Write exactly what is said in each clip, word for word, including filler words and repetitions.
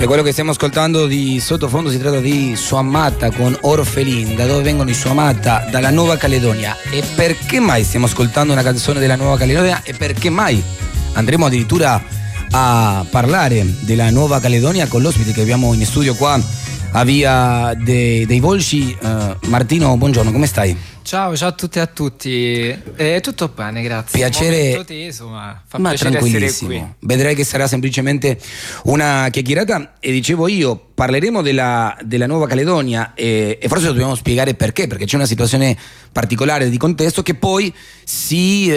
E quello che stiamo ascoltando di sottofondo si tratta di Suamata con Orfelin. Da dove vengono i Suamata? Dalla Nuova Caledonia. E perché mai stiamo ascoltando una canzone della Nuova Caledonia? E perché mai andremo addirittura a parlare della Nuova Caledonia con l'ospite che abbiamo in studio qua a Via de, dei Volsci? uh, Martino, buongiorno, come stai? Ciao, ciao a tutti e a tutti. Eh, tutto bene, grazie. Piacere, teso, ma fa ma piacere essere qui. Vedrai che sarà semplicemente una chiacchierata. E dicevo io, parleremo della, della Nuova Caledonia e, e forse dobbiamo spiegare perché, perché c'è una situazione particolare di contesto che poi si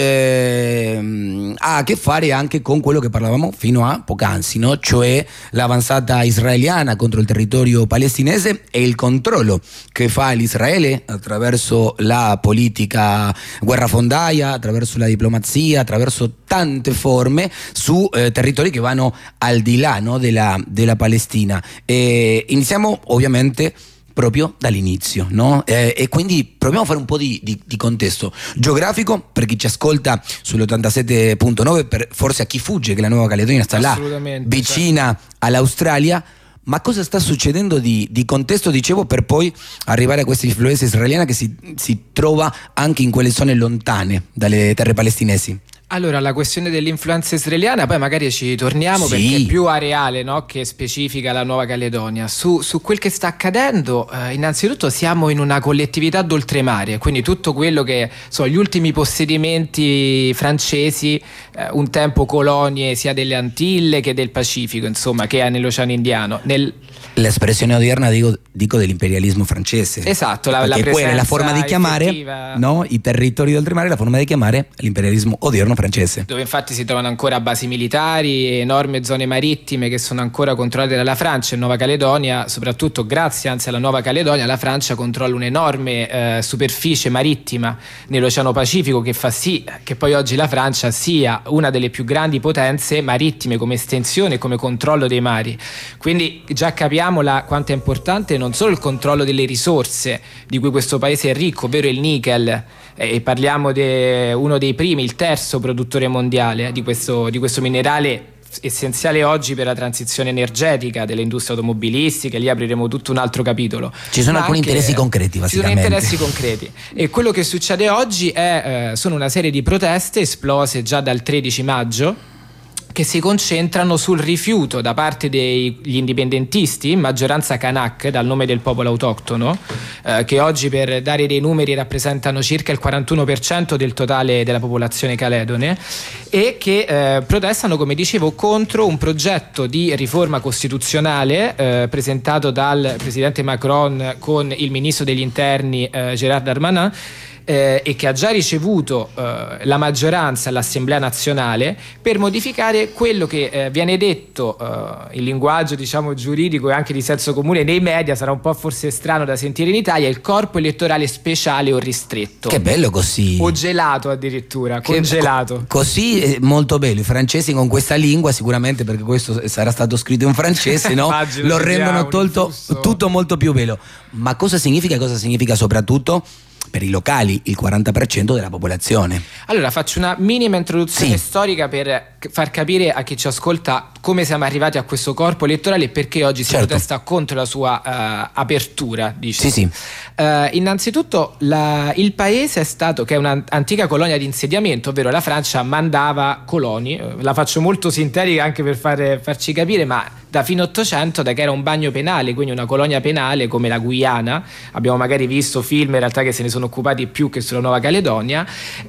eh, ha a che fare anche con quello che parlavamo fino a poc'anzi, no? Cioè l'avanzata israeliana contro il territorio palestinese e il controllo che fa l'Israele attraverso la politica guerrafondaia, attraverso la diplomazia, attraverso tante forme su eh, territori che vanno al di là, no? della, della Palestina. E iniziamo ovviamente proprio dall'inizio, no? Eh, e quindi proviamo a fare un po' di, di, di contesto geografico per chi ci ascolta sull'ottantasette virgola nove, per forse a chi fugge che la Nuova Caledonia sta là vicina cioè. all'Australia. Ma cosa sta succedendo di, di contesto, dicevo, per poi arrivare a questa influenza israeliana che si, si trova anche in quelle zone lontane dalle terre palestinesi? Allora, la questione dell'influenza israeliana, poi magari ci torniamo, sì, perché è più areale, no, che specifica la Nuova Caledonia. Su, su quel che sta accadendo, eh, innanzitutto siamo in una collettività d'oltremare, quindi tutto quello che sono gli ultimi possedimenti francesi, eh, un tempo colonie sia delle Antille che del Pacifico, insomma, che è nell'Oceano Indiano. Nel... L'espressione odierna dico, dico dell'imperialismo francese. Esatto, la, la perché quella è la forma di chiamare, no, i territori d'oltremare, la forma di chiamare l'imperialismo odierno francese, dove infatti si trovano ancora basi militari, enormi zone marittime che sono ancora controllate dalla Francia. In Nuova Caledonia, soprattutto grazie anzi alla Nuova Caledonia, la Francia controlla un'enorme eh, superficie marittima nell'Oceano Pacifico, che fa sì che poi oggi la Francia sia una delle più grandi potenze marittime come estensione e come controllo dei mari. Quindi già capiamo la, quanto è importante non solo il controllo delle risorse di cui questo paese è ricco, ovvero il nickel, e parliamo di uno dei primi, il terzo produttore mondiale di questo, di questo minerale essenziale oggi per la transizione energetica delle industrie automobilistiche. Lì apriremo tutto un altro capitolo. Ci sono Ma alcuni interessi concreti, basicamente. Ci sono interessi concreti e quello che succede oggi è, eh, sono una serie di proteste esplose già dal tredici maggio, che si concentrano sul rifiuto da parte degli indipendentisti, in maggioranza Kanak, dal nome del popolo autoctono, eh, che oggi, per dare dei numeri, rappresentano circa il quarantuno per cento del totale della popolazione caledone, e che eh, protestano, come dicevo, contro un progetto di riforma costituzionale eh, presentato dal presidente Macron con il ministro degli interni eh, Gérald Darmanin, Eh, e che ha già ricevuto eh, la maggioranza all'Assemblea nazionale, per modificare quello che eh, viene detto eh, in linguaggio, diciamo, giuridico e anche di senso comune nei media, sarà un po' forse strano da sentire in Italia, il corpo elettorale speciale o ristretto. Che bello così! O gelato addirittura, che congelato. Co- così è molto bello. I francesi con questa lingua, sicuramente perché questo sarà stato scritto in francese, no? Lo rendono tolto, tutto molto più bello. Ma cosa significa? Cosa significa soprattutto per i locali, il quaranta per cento della popolazione? Allora faccio una minima introduzione sì. storica per far capire a chi ci ascolta come siamo arrivati a questo corpo elettorale e perché oggi si certo. protesta contro la sua uh, apertura, diciamo. Sì, sì. Uh, innanzitutto la, il paese è stato, che è un'antica colonia di insediamento, ovvero la Francia mandava coloni, la faccio molto sintetica anche per fare, farci capire, ma da fine Ottocento, da che era un bagno penale, quindi una colonia penale come la Guyana, abbiamo magari visto film in realtà che se ne sono occupati più che sulla Nuova Caledonia,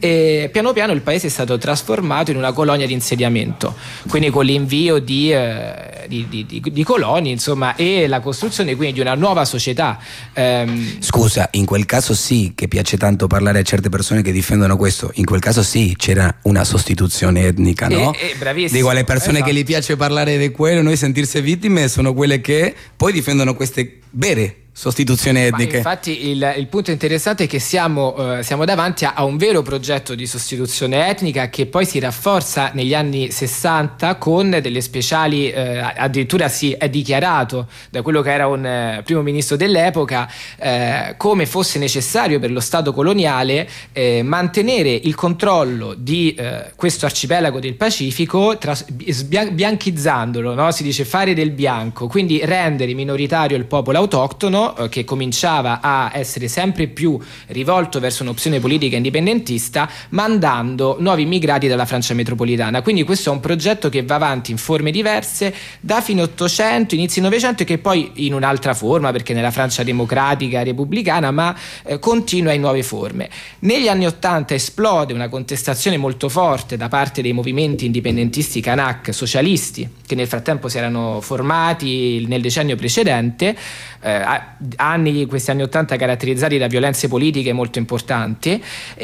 e piano piano il paese è stato trasformato in una colonia di insediamento, quindi con l'invio di, eh, di, di, di, di coloni, insomma, e la costruzione quindi di una nuova società. Um, Scusa, in quel caso sì, che piace tanto parlare a certe persone che difendono questo, in quel caso sì, c'era una sostituzione etnica, no? Eh, eh, bravissimo. Dico, alle persone esatto. che gli piace parlare di quello, noi sentirsi vittime, sono quelle che poi difendono queste vere sostituzioni etniche. Ma infatti il, il punto interessante è che siamo, eh, siamo davanti a, a un vero progetto di sostituzione etnica che poi si rafforza negli anni sessanta con delle speciali, eh, addirittura si è dichiarato da quello che era un eh, primo ministro dell'epoca eh, come fosse necessario per lo Stato coloniale eh, mantenere il controllo di eh, questo arcipelago del Pacifico tras- sbia- bianchizzandolo, no? Si dice fare del bianco, quindi rendere minoritario il popolo autoctono che cominciava a essere sempre più rivolto verso un'opzione politica indipendentista, mandando nuovi immigrati dalla Francia metropolitana. Quindi questo è un progetto che va avanti in forme diverse da fine Ottocento, inizi Novecento, e che poi in un'altra forma, perché nella Francia democratica repubblicana, ma eh, continua in nuove forme. Negli anni Ottanta esplode una contestazione molto forte da parte dei movimenti indipendentisti Kanak socialisti, che nel frattempo si erano formati nel decennio precedente, eh, anni, questi anni Ottanta caratterizzati da violenze politiche molto importanti,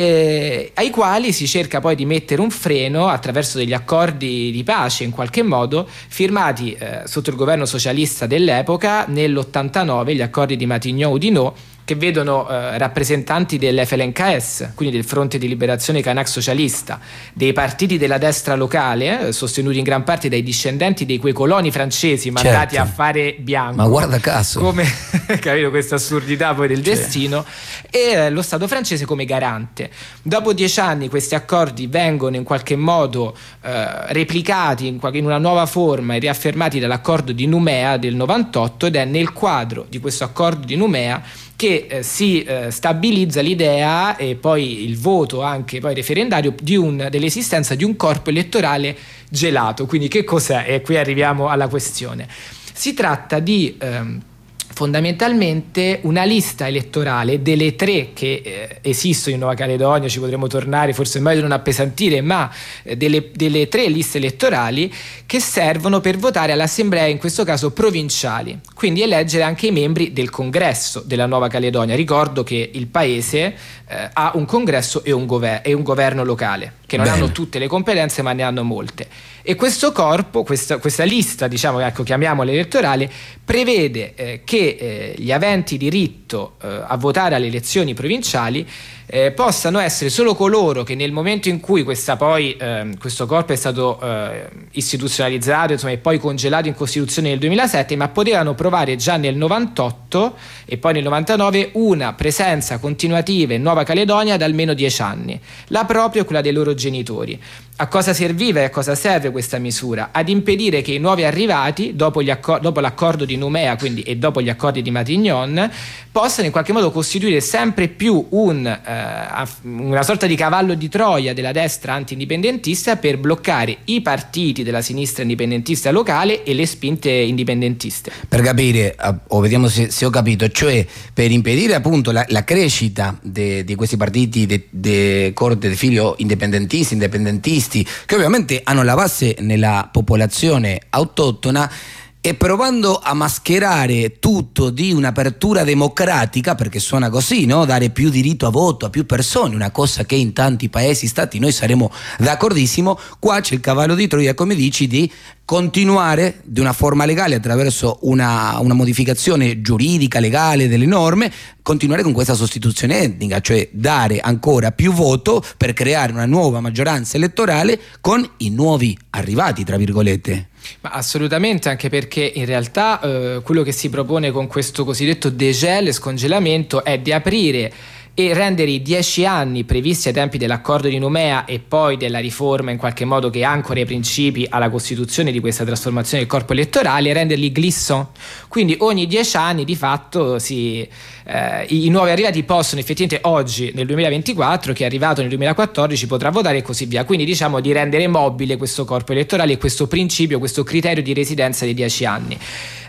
eh, ai quali si cerca poi di mettere un freno attraverso degli accordi di pace in qualche modo firmati eh, sotto il governo socialista dell'epoca nell'ottantanove, gli accordi di Matignon-Oudinot, che vedono eh, rappresentanti dell'F L N K S, quindi del Fronte di Liberazione Kanak Socialista, dei partiti della destra locale, eh, sostenuti in gran parte dai discendenti di quei coloni francesi mandati certo. a fare bianco. Ma guarda caso. Come, capito, questa assurdità poi del certo. destino, e eh, lo Stato francese come garante. Dopo dieci anni questi accordi vengono in qualche modo eh, replicati in, qualche, in una nuova forma e riaffermati dall'accordo di Nouméa del novantotto, ed è nel quadro di questo accordo di Nouméa che eh, si eh, stabilizza l'idea e poi il voto anche poi referendario di un, dell'esistenza di un corpo elettorale gelato. Quindi che cos'è? E qui arriviamo alla questione. Si tratta di ehm, fondamentalmente una lista elettorale delle tre che eh, esistono in Nuova Caledonia, ci potremo tornare, forse è meglio non appesantire, ma eh, delle, delle tre liste elettorali che servono per votare all'assemblea, in questo caso provinciali, quindi eleggere anche i membri del congresso della Nuova Caledonia. Ricordo che il paese eh, ha un congresso e un, gover- e un governo locale, che non Bene. hanno tutte le competenze ma ne hanno molte. E questo corpo, questa, questa lista, diciamo, ecco, chiamiamola elettorale, prevede eh, che eh, gli aventi diritto eh, a votare alle elezioni provinciali eh, possano essere solo coloro che nel momento in cui questa poi, eh, questo corpo è stato eh, istituzionalizzato, insomma, e poi congelato in Costituzione nel duemilasette, ma potevano provare già nel novantotto e poi nel novantanove una presenza continuativa in Nuova Caledonia da almeno dieci anni, la propria e quella dei loro genitori. A cosa serviva e a cosa serve questa misura? Ad impedire che i nuovi arrivati, dopo, gli accor- dopo l'accordo di Nouméa, quindi, e dopo gli accordi di Matignon, possano in qualche modo costituire sempre più un, eh, una sorta di cavallo di Troia della destra anti-indipendentista per bloccare i partiti della sinistra indipendentista locale e le spinte indipendentiste. Per capire, o vediamo se, se ho capito, cioè per impedire appunto la, la crescita di questi partiti de, de corte di figlio indipendentisti, indipendentisti, che ovviamente hanno la base nella popolazione autoctona, e provando a mascherare tutto di un'apertura democratica, perché suona così, no? Dare più diritto a voto a più persone, una cosa che in tanti paesi stati noi saremo d'accordissimo. Qua c'è il cavallo di Troia, come dici, di continuare di una forma legale attraverso una, una modificazione giuridica, legale delle norme, continuare con questa sostituzione etnica, cioè dare ancora più voto per creare una nuova maggioranza elettorale con i nuovi arrivati, tra virgolette. Ma assolutamente, anche perché in realtà eh, quello che si propone con questo cosiddetto dégel, scongelamento, è di aprire e rendere i dieci anni previsti ai tempi dell'accordo di Nouméa e poi della riforma in qualche modo che ancora i principi alla costituzione di questa trasformazione del corpo elettorale, renderli glissant. Quindi ogni dieci anni di fatto si, eh, i, i nuovi arrivati possono effettivamente oggi nel duemilaventiquattro, chi è arrivato nel duemilaquattordici potrà votare e così via. Quindi diciamo di rendere mobile questo corpo elettorale e questo principio, questo criterio di residenza dei dieci anni.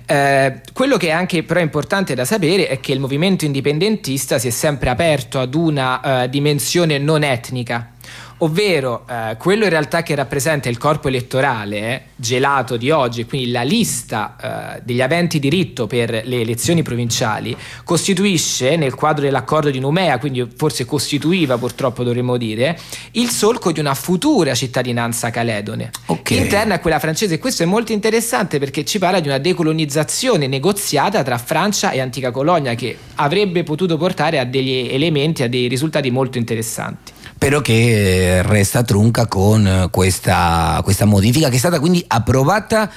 Eh, quello che è anche però importante da sapere è che il movimento indipendentista si è sempre aperto ad una uh, dimensione non etnica, ovvero eh, quello in realtà che rappresenta il corpo elettorale eh, gelato di oggi, quindi la lista eh, degli aventi diritto per le elezioni provinciali, costituisce nel quadro dell'accordo di Noumea, quindi forse costituiva, purtroppo dovremmo dire, il solco di una futura cittadinanza caledone, okay, interna a quella francese. E questo è molto interessante perché ci parla di una decolonizzazione negoziata tra Francia e antica colonia, che avrebbe potuto portare a degli elementi, a dei risultati molto interessanti. Però che resta trunca con questa, questa modifica che è stata quindi approvata.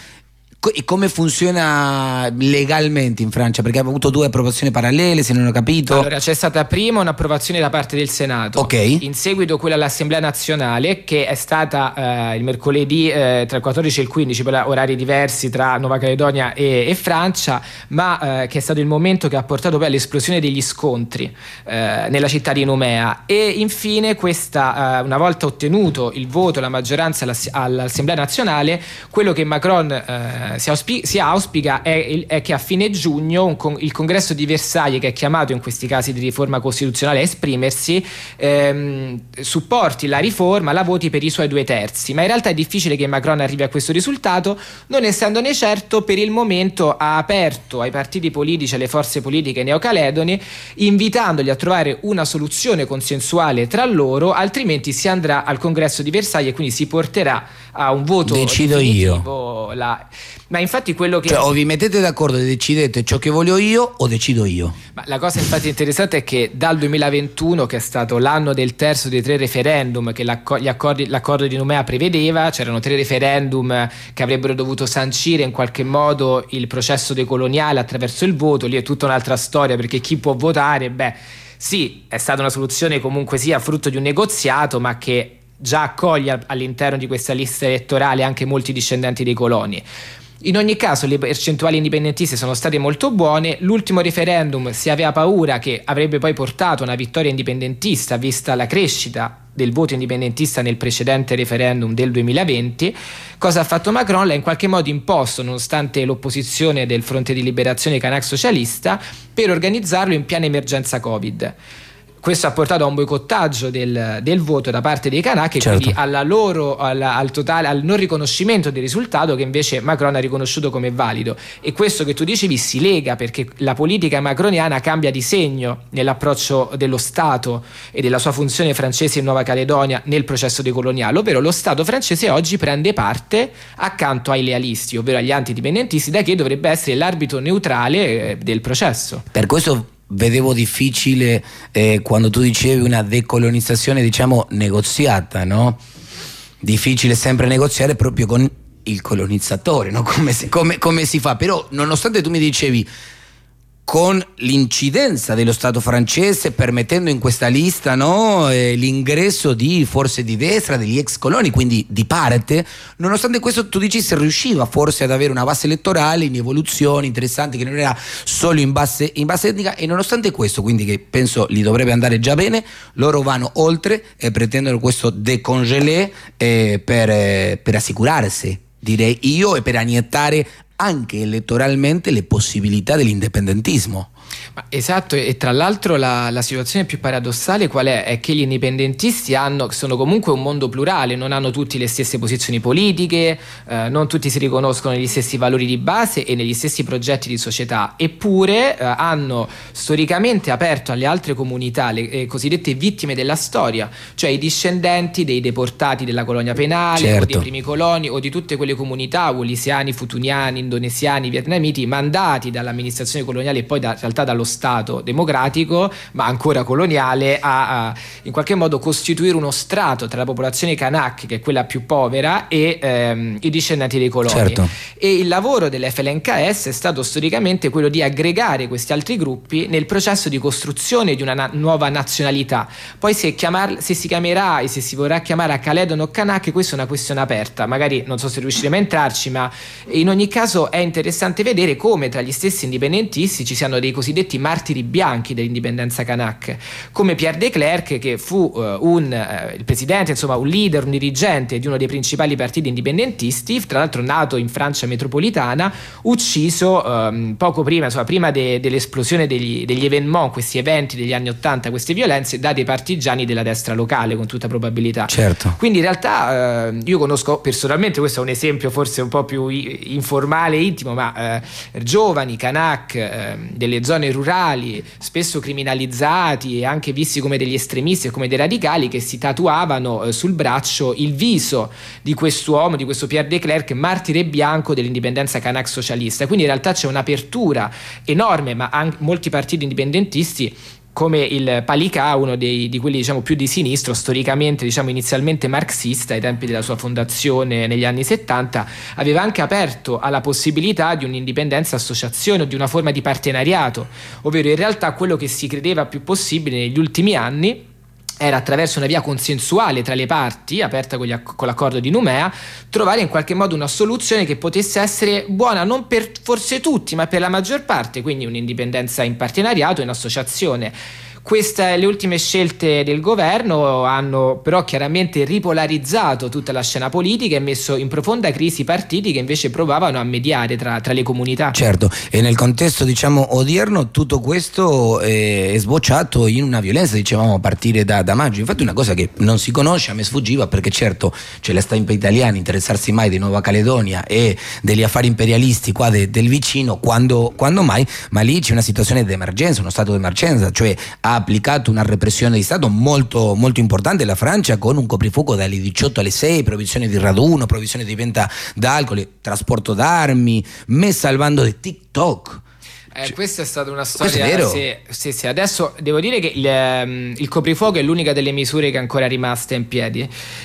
E come funziona legalmente in Francia? Perché ha avuto due approvazioni parallele, se non ho capito. Allora, c'è stata prima un'approvazione da parte del Senato, okay, in seguito quella all'Assemblea nazionale, che è stata eh, il mercoledì eh, tra il quattordici e il quindici, per orari diversi tra Nuova Caledonia e, e Francia, ma eh, che è stato il momento che ha portato poi all'esplosione degli scontri eh, nella città di Noumea. E infine questa, eh, una volta ottenuto il voto, la maggioranza all'Assemblea nazionale, quello che Macron eh, Si, auspi- si auspica è, il, è che a fine giugno un con- il congresso di Versailles, che è chiamato in questi casi di riforma costituzionale a esprimersi, ehm, supporti la riforma, la voti per i suoi due terzi. Ma in realtà è difficile che Macron arrivi a questo risultato, non essendone certo. Per il momento ha aperto ai partiti politici, alle forze politiche neocaledoni, invitandoli a trovare una soluzione consensuale tra loro, altrimenti si andrà al congresso di Versailles e quindi si porterà a un voto decido definitivo. Io la... Ma infatti quello che... Cioè, o vi mettete d'accordo e decidete ciò che voglio io, o decido io. Ma la cosa infatti interessante è che dal duemilaventuno, che è stato l'anno del terzo dei tre referendum che gli accordi, l'accordo di Noumea prevedeva, c'erano tre referendum che avrebbero dovuto sancire in qualche modo il processo decoloniale attraverso il voto. Lì è tutta un'altra storia, perché chi può votare, beh, sì, è stata una soluzione comunque sia frutto di un negoziato, ma che già accoglie all'interno di questa lista elettorale anche molti discendenti dei coloni. In ogni caso le percentuali indipendentiste sono state molto buone. L'ultimo referendum si aveva paura che avrebbe poi portato a una vittoria indipendentista, vista la crescita del voto indipendentista nel precedente referendum del duemilaventi. Cosa ha fatto Macron? L'ha in qualche modo imposto, nonostante l'opposizione del Fronte di Liberazione Kanak socialista, per organizzarlo in piena emergenza Covid. Questo ha portato a un boicottaggio del, del voto da parte dei Kanak, e certo, quindi alla loro, alla, al totale, al non riconoscimento del risultato, che invece Macron ha riconosciuto come valido. E questo che tu dicevi si lega, perché la politica macroniana cambia di segno nell'approccio dello Stato e della sua funzione francese in Nuova Caledonia nel processo decoloniale, ovvero lo Stato francese oggi prende parte accanto ai lealisti, ovvero agli antidipendentisti, da che dovrebbe essere l'arbitro neutrale del processo. Per questo vedevo difficile eh, quando tu dicevi una decolonizzazione, diciamo, negoziata, no? Difficile sempre negoziare proprio con il colonizzatore, no? Come, se, come, come si fa? Però nonostante tu mi dicevi con l'incidenza dello Stato francese, permettendo in questa lista, no, eh, l'ingresso di forze di destra, degli ex coloni, quindi di parte, nonostante questo tu dici si riusciva forse ad avere una base elettorale in evoluzione interessante, che non era solo in base, in base etnica, e nonostante questo, quindi che penso gli dovrebbe andare già bene, loro vanno oltre e pretendono questo décongelé eh, per, eh, per assicurarsi, direi io, e per iniettare anche elettoralmente le possibilità dell'indipendentismo. Ma esatto, e tra l'altro la, la situazione più paradossale qual è? È che gli indipendentisti hanno, sono comunque un mondo plurale, non hanno tutti le stesse posizioni politiche, eh, non tutti si riconoscono negli stessi valori di base e negli stessi progetti di società, eppure eh, hanno storicamente aperto alle altre comunità, le eh, cosiddette vittime della storia, cioè i discendenti dei deportati della colonia penale, certo, o dei primi coloni, o di tutte quelle comunità walisiani, futuniani, indonesiani, vietnamiti, mandati dall'amministrazione coloniale e poi da, in realtà dallo Stato democratico, ma ancora coloniale, a, a in qualche modo costituire uno strato tra la popolazione Kanak, che è quella più povera, e ehm, i discendenti dei coloni. Certo. E il lavoro dell'F L N K S è stato storicamente quello di aggregare questi altri gruppi nel processo di costruzione di una na- nuova nazionalità. Poi se, chiamar- se si chiamerà e se si vorrà chiamare a Caledon o Kanak, questa è una questione aperta, magari non so se riusciremo a entrarci, ma in ogni caso è interessante vedere come tra gli stessi indipendentisti ci siano dei cosiddetti cosiddetti martiri bianchi dell'indipendenza kanak, come Pierre de Klerk, che fu uh, un, uh, il presidente, insomma un leader, un dirigente di uno dei principali partiti indipendentisti, tra l'altro nato in Francia metropolitana, ucciso um, poco prima, insomma prima de, dell'esplosione degli, degli événements, questi eventi degli anni Ottanta, queste violenze, da dei partigiani della destra locale, con tutta probabilità. Certo. Quindi in realtà uh, io conosco personalmente, questo è un esempio forse un po' più i- informale e intimo, ma uh, giovani kanak uh, delle zone rurali, spesso criminalizzati e anche visti come degli estremisti e come dei radicali, che si tatuavano uh, sul braccio il viso di quest'uomo, di questo Pierre de Klerk, martire bianco dell'indipendenza kanak socialista. Quindi in realtà c'è un'apertura enorme, ma anche molti partiti indipendentisti come il Palika, uno dei, di quelli diciamo più di sinistra, storicamente diciamo inizialmente marxista ai tempi della sua fondazione negli anni settanta, aveva anche aperto alla possibilità di un'indipendenza associazione o di una forma di partenariato, ovvero in realtà quello che si credeva più possibile negli ultimi anni era, attraverso una via consensuale tra le parti, aperta con, gli, con l'accordo di Noumea, trovare in qualche modo una soluzione che potesse essere buona non per forse tutti, ma per la maggior parte, quindi un'indipendenza in partenariato, in associazione. Queste, le ultime scelte del governo hanno però chiaramente ripolarizzato tutta la scena politica e messo in profonda crisi partiti che invece provavano a mediare tra, tra le comunità. Certo, e nel contesto diciamo odierno tutto questo è sbocciato in una violenza, dicevamo, a partire da, da maggio. Infatti una cosa che non si conosce, a me sfuggiva, perché certo c'è la stampa italiana interessarsi mai di Nuova Caledonia e degli affari imperialisti qua de, del vicino, quando, quando mai, ma lì c'è una situazione di emergenza, uno stato di emergenza, cioè ha applicato una repressione di Stato molto, molto importante la Francia, con un coprifuoco dalle diciotto alle sei, proibizione di raduno, proibizione di vendita d'alcol, trasporto d'armi, messa al bando di TikTok. Eh, cioè, questa è stata una storia. storia. Sì, sì, sì. Adesso devo dire che il, um, il coprifuoco è l'unica delle misure che è ancora rimasta in piedi,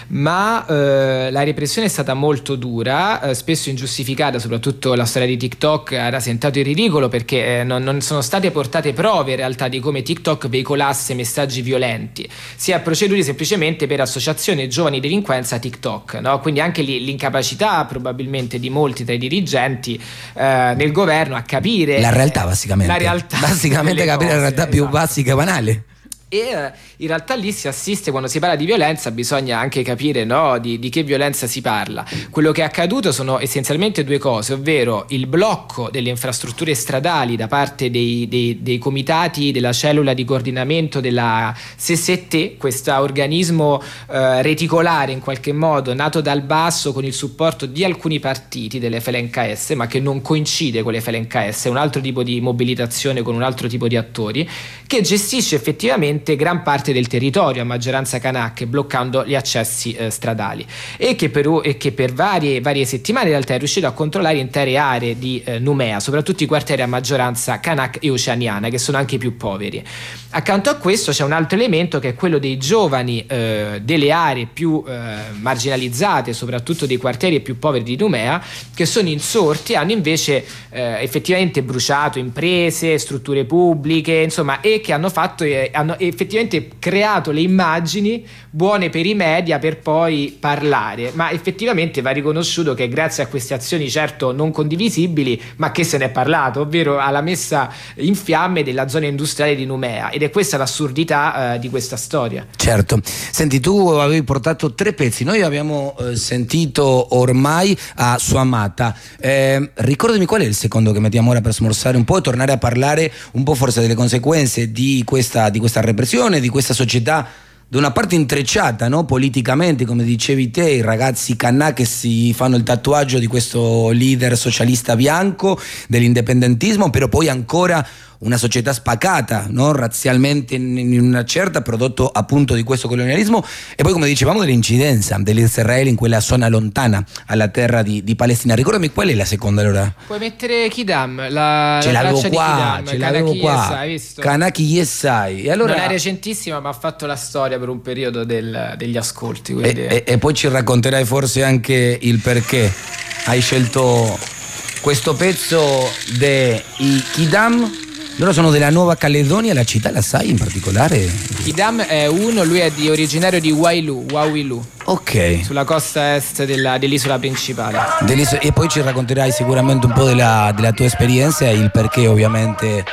ma uh, la repressione è stata molto dura, uh, spesso ingiustificata. Soprattutto la storia di TikTok ha rasentato il ridicolo, perché eh, non, non sono state portate prove in realtà di come TikTok veicolasse messaggi violenti. Si è proceduti semplicemente per associazione giovani delinquenza TikTok, no? Quindi anche lì l'incapacità probabilmente di molti tra i dirigenti uh, nel governo a capire la realtà, basicamente la realtà basicamente capire cose, la realtà più esatto. basica e banale. E uh, in realtà lì si assiste, quando si parla di violenza bisogna anche capire, no, di, di che violenza si parla. Quello che è accaduto sono essenzialmente due cose, ovvero il blocco delle infrastrutture stradali da parte dei, dei, dei comitati della cellula di coordinamento della C S T, questo organismo uh, reticolare in qualche modo nato dal basso con il supporto di alcuni partiti delle F L N K S, ma che non coincide con le F L N K S, è un altro tipo di mobilitazione con un altro tipo di attori, che gestisce effettivamente gran parte del territorio a maggioranza kanak, bloccando gli accessi eh, stradali, e che per, e che per varie, varie settimane in realtà è riuscito a controllare intere aree di eh, Noumea, soprattutto i quartieri a maggioranza kanak e oceaniana, che sono anche i più poveri. Accanto a questo c'è un altro elemento, che è quello dei giovani eh, delle aree più eh, marginalizzate, soprattutto dei quartieri più poveri di Noumea, che sono insorti e hanno invece eh, effettivamente bruciato imprese, strutture pubbliche, insomma, e che hanno fatto eh, hanno effettivamente creato le immagini buone per i media per poi parlare, ma effettivamente va riconosciuto che grazie a queste azioni, certo non condivisibili, ma che se ne è parlato, ovvero alla messa in fiamme della zona industriale di Noumea, ed è questa l'assurdità eh, di questa storia. Certo. Senti, tu avevi portato tre pezzi, noi abbiamo eh, sentito ormai a Sua Amata, eh, ricordami qual è il secondo che mettiamo ora per smorzare un po' e tornare a parlare un po' forse delle conseguenze di questa, di questa repressione, di questa società da una parte intrecciata, no? Politicamente, come dicevi te, i ragazzi kanak che si fanno il tatuaggio di questo leader socialista bianco dell'indipendentismo, però poi ancora una società spaccata, no? Razzialmente in una certa, prodotto appunto di questo colonialismo, e poi, come dicevamo, dell'incidenza dell'Israele in quella zona lontana alla terra di, di Palestina. Ricordami qual è la seconda allora? Puoi mettere Kidam, la, ce la l'avevo traccia qua, di Kidam, ce l'avevo Kanaki qua. Yesai, visto? Kanaki Yesai. E allora... non è recentissima, ma ha fatto la storia per un periodo del, degli ascolti. E, e, e poi ci racconterai forse anche il perché hai scelto questo pezzo dei Kidam. Loro sono della Nuova Caledonia, la città la sai in particolare? Kidam è uno, lui è di originario di Wailu, Wawilu. Ok. Sulla costa est della, dell'isola principale. Dell'isola, e poi ci racconterai sicuramente un po' della, della tua esperienza e il perché ovviamente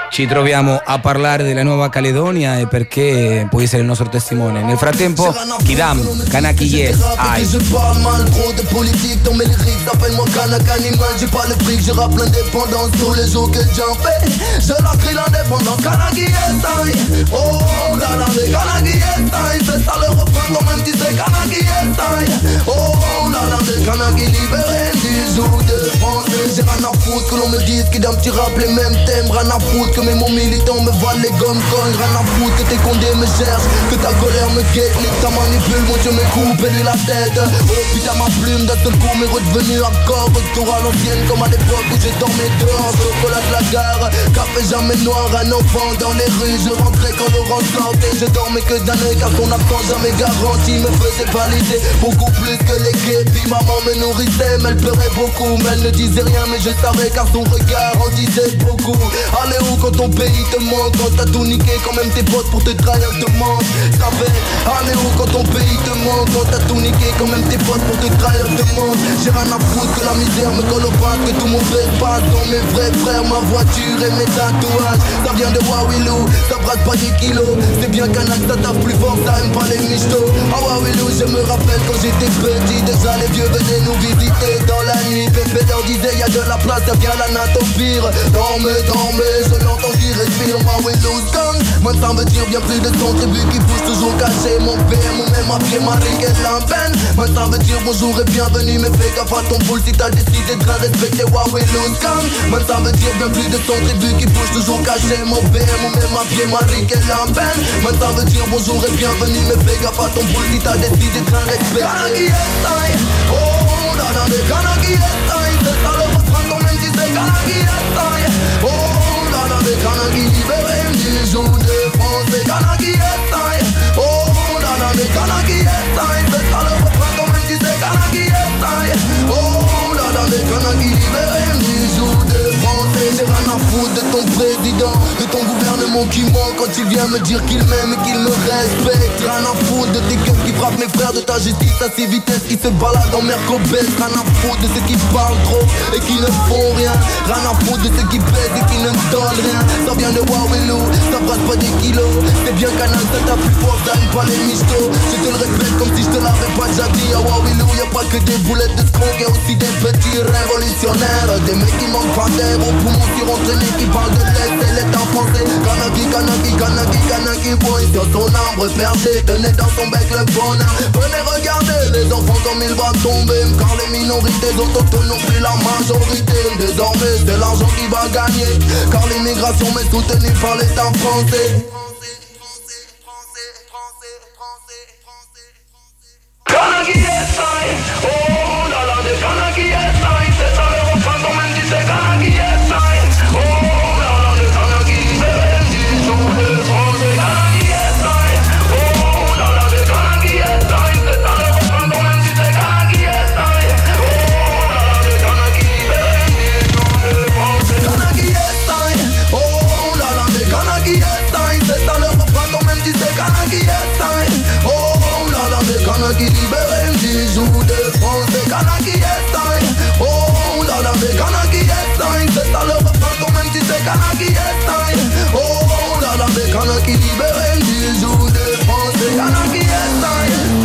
ci troviamo a parlare della Nuova Caledonia e perché puoi essere il nostro testimone. Nel frattempo, Kidam, Kanaki Yes, Ai. Je parle mal, trop de politique dans mes lyrics. Appelle-moi Kanak Animal, j'ai pas le fric, je rappe l'indépendance tous les jours que j'en fais. Je la crie l'indépendance, Kanaki Yes, Ai. Oh, la la, Kanaki Yes, Ai. C'est ça le refrain, quand même tu sais Kanaki Yes, Ai. Oh, la la, Kanaki libéré du jour de français. J'ai rien à foutre que l'on me dise Kidam, tu rappes les mêmes thèmes. Rien à foutre que mes mots militants me valent les gommes cognes. Rien à foutre que tes condés me cherchent, que ta colère me guette. Nique ta manipule, moi je me coupe et lui la tête. Oh putain ma plume d'un seul coup m'est redevenue accord. Retour à l'ancienne comme à l'époque où je dormais dehors. Chocolat de la gare, café jamais noir. Un enfant dans les rues, je rentrais quand l'orange sortait. Je dormais que d'un œil car son absence jamais garantie me faisait valider beaucoup plus que les gays. Puis maman me nourrissait, mais elle pleurait beaucoup. Mais elle ne disait rien mais je savais car son regard en disait beaucoup. Allez où quand ton pays te manque, quand t'as tout niqué, quand même tes potes pour te trahir te manquent. Ça fait, allez où quand ton pays te manque, quand t'as tout niqué, quand même tes potes pour te trahir te manquent. J'ai rien à foutre que la misère me colle au pattes, que tout mon fait passe dans mes vrais frères, ma voiture et mes tatouages. Ça vient de Wawilou, ça brasse pas des kilos. C'est bien qu'un acte ça tape plus fort, ça aime pas les michtos. Ah Wawilou, je me rappelle quand j'étais petit, déjà les vieux venaient nous visiter dans la nuit. Pépé leur disait y'a de la place, ça vient la natte au pire. Dormez, dormez, je l'entends qui respire, ma Windows Gun. Moi ça veut dire bien plus de son tribu qui pousse toujours caché. Mon père, mon même ma pied, ma rigue et la peine. Moi ça veut dire bonjour et bienvenue, mais fais gaffe à ton boule si t'as décidé de respecter Huawei Loose Gun. Moi ça veut dire bien plus de son tribu qui pousse toujours caché. Mon père, mon même ma pied, ma rigue et la peine. Moi ça veut dire bonjour et bienvenue, mais fais gaffe à ton boule si t'as décidé de respecter. Kanaki Yes, oh la la, Kanaki Yes, c'est ça le refrain quand même si c'est Kanaki Yes, oh la la, Kanaki libéré du jour de France. Kanaki Yes, oh la la, Kanaki Yes, c'est ça le refrain quand même si c'est Kanaki Yes, oh la la, Kanaki libéré du jour de France. J'ai rien à foutre de ton président, de ton gouvernement qui ment quand il vient me dire qu'il m'aime et qu'il me respecte. Rien à foutre de tes gueules qui frappent mes frères, de ta justice à ses vitesses qui se baladent en Mercobès. Rien à foutre de ceux qui parlent trop et qui ne font rien. Rien à foutre de ceux qui pèsent et qui ne me donnent rien. Ça vient de Wawilou, ça brasse pas des kilos. C'est bien Canal, ça tape plus fort, ça aime pas les michtos. Je te le répète comme si je te l'avais pas déjà dit. À Wawilou y'a pas que des boulettes de strong, y'a aussi des petits révolutionnaires. Des mecs qui manquent pas d'air au poumon surentraînés, qui parlent de l'Est et l'Est en français. Kanaki, Kanaki, Kanaki, Kanaki boy. Sur son arbre perché, tenez dans son bec le bonheur. Venez regarder les enfants comme ils vont tomber. Car les minorités autochtones n'ont plus la majorité. Désormais c'est l'argent qui va gagner, car l'immigration m'est soutenue par l'État français. Kanaki Yes, oh la la, de Kanaki Yes, c'est ça le refrain quand même si c'est Kanaki Yes, oh la la, de Kanaki libéré du jour de France. Kanaki Yes, oh la la, de Kanaki Yes, c'est ça le refrain quand même si c'est Kanaki Yes, oh la la, de Kanaki libéré du jour de France. Kanaki Yes, oh la la, de Kanaki Yes, c'est ça le refrain quand même si c'est Kanaki Yes, oh la la, de Kanaki libéré du jour de France. Kanaki Yes, oh la la, de Kanaki Yes, c'est ça le refrain quand même si c'est Kanaki Yes, oh la la, de Kanaki libéré du jour de France. Kanaki Yes.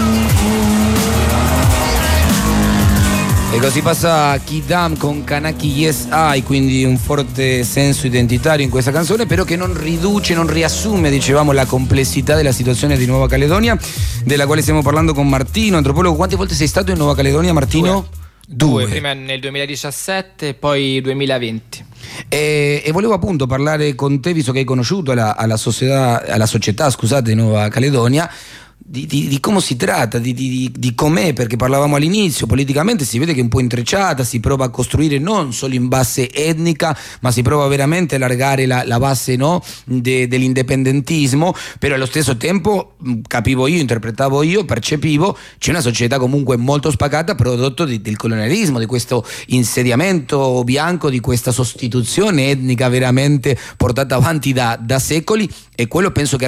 E così passa Kidam con Kanaki Yes I, quindi un forte senso identitario in questa canzone, però che non riduce, non riassume, dicevamo, la complessità della situazione di Nuova Caledonia, della quale stiamo parlando con Martino, antropologo. Quante volte sei stato in Nuova Caledonia, Martino? Due, Due. Prima nel duemiladiciassette e poi duemilaventi. E, e volevo appunto parlare con te, visto che hai conosciuto la, alla, società, alla società scusate, di Nuova Caledonia, Di, di, di come si tratta, di, di, di com'è, perché parlavamo all'inizio, politicamente si vede che è un po' intrecciata, si prova a costruire non solo in base etnica, ma si prova veramente a allargare la, la base, no, de, dell'indipendentismo, però allo stesso tempo capivo io, interpretavo io, percepivo, c'è una società comunque molto spaccata, prodotto di, del colonialismo, di questo insediamento bianco, di questa sostituzione etnica veramente portata avanti da, da secoli, e quello penso che rende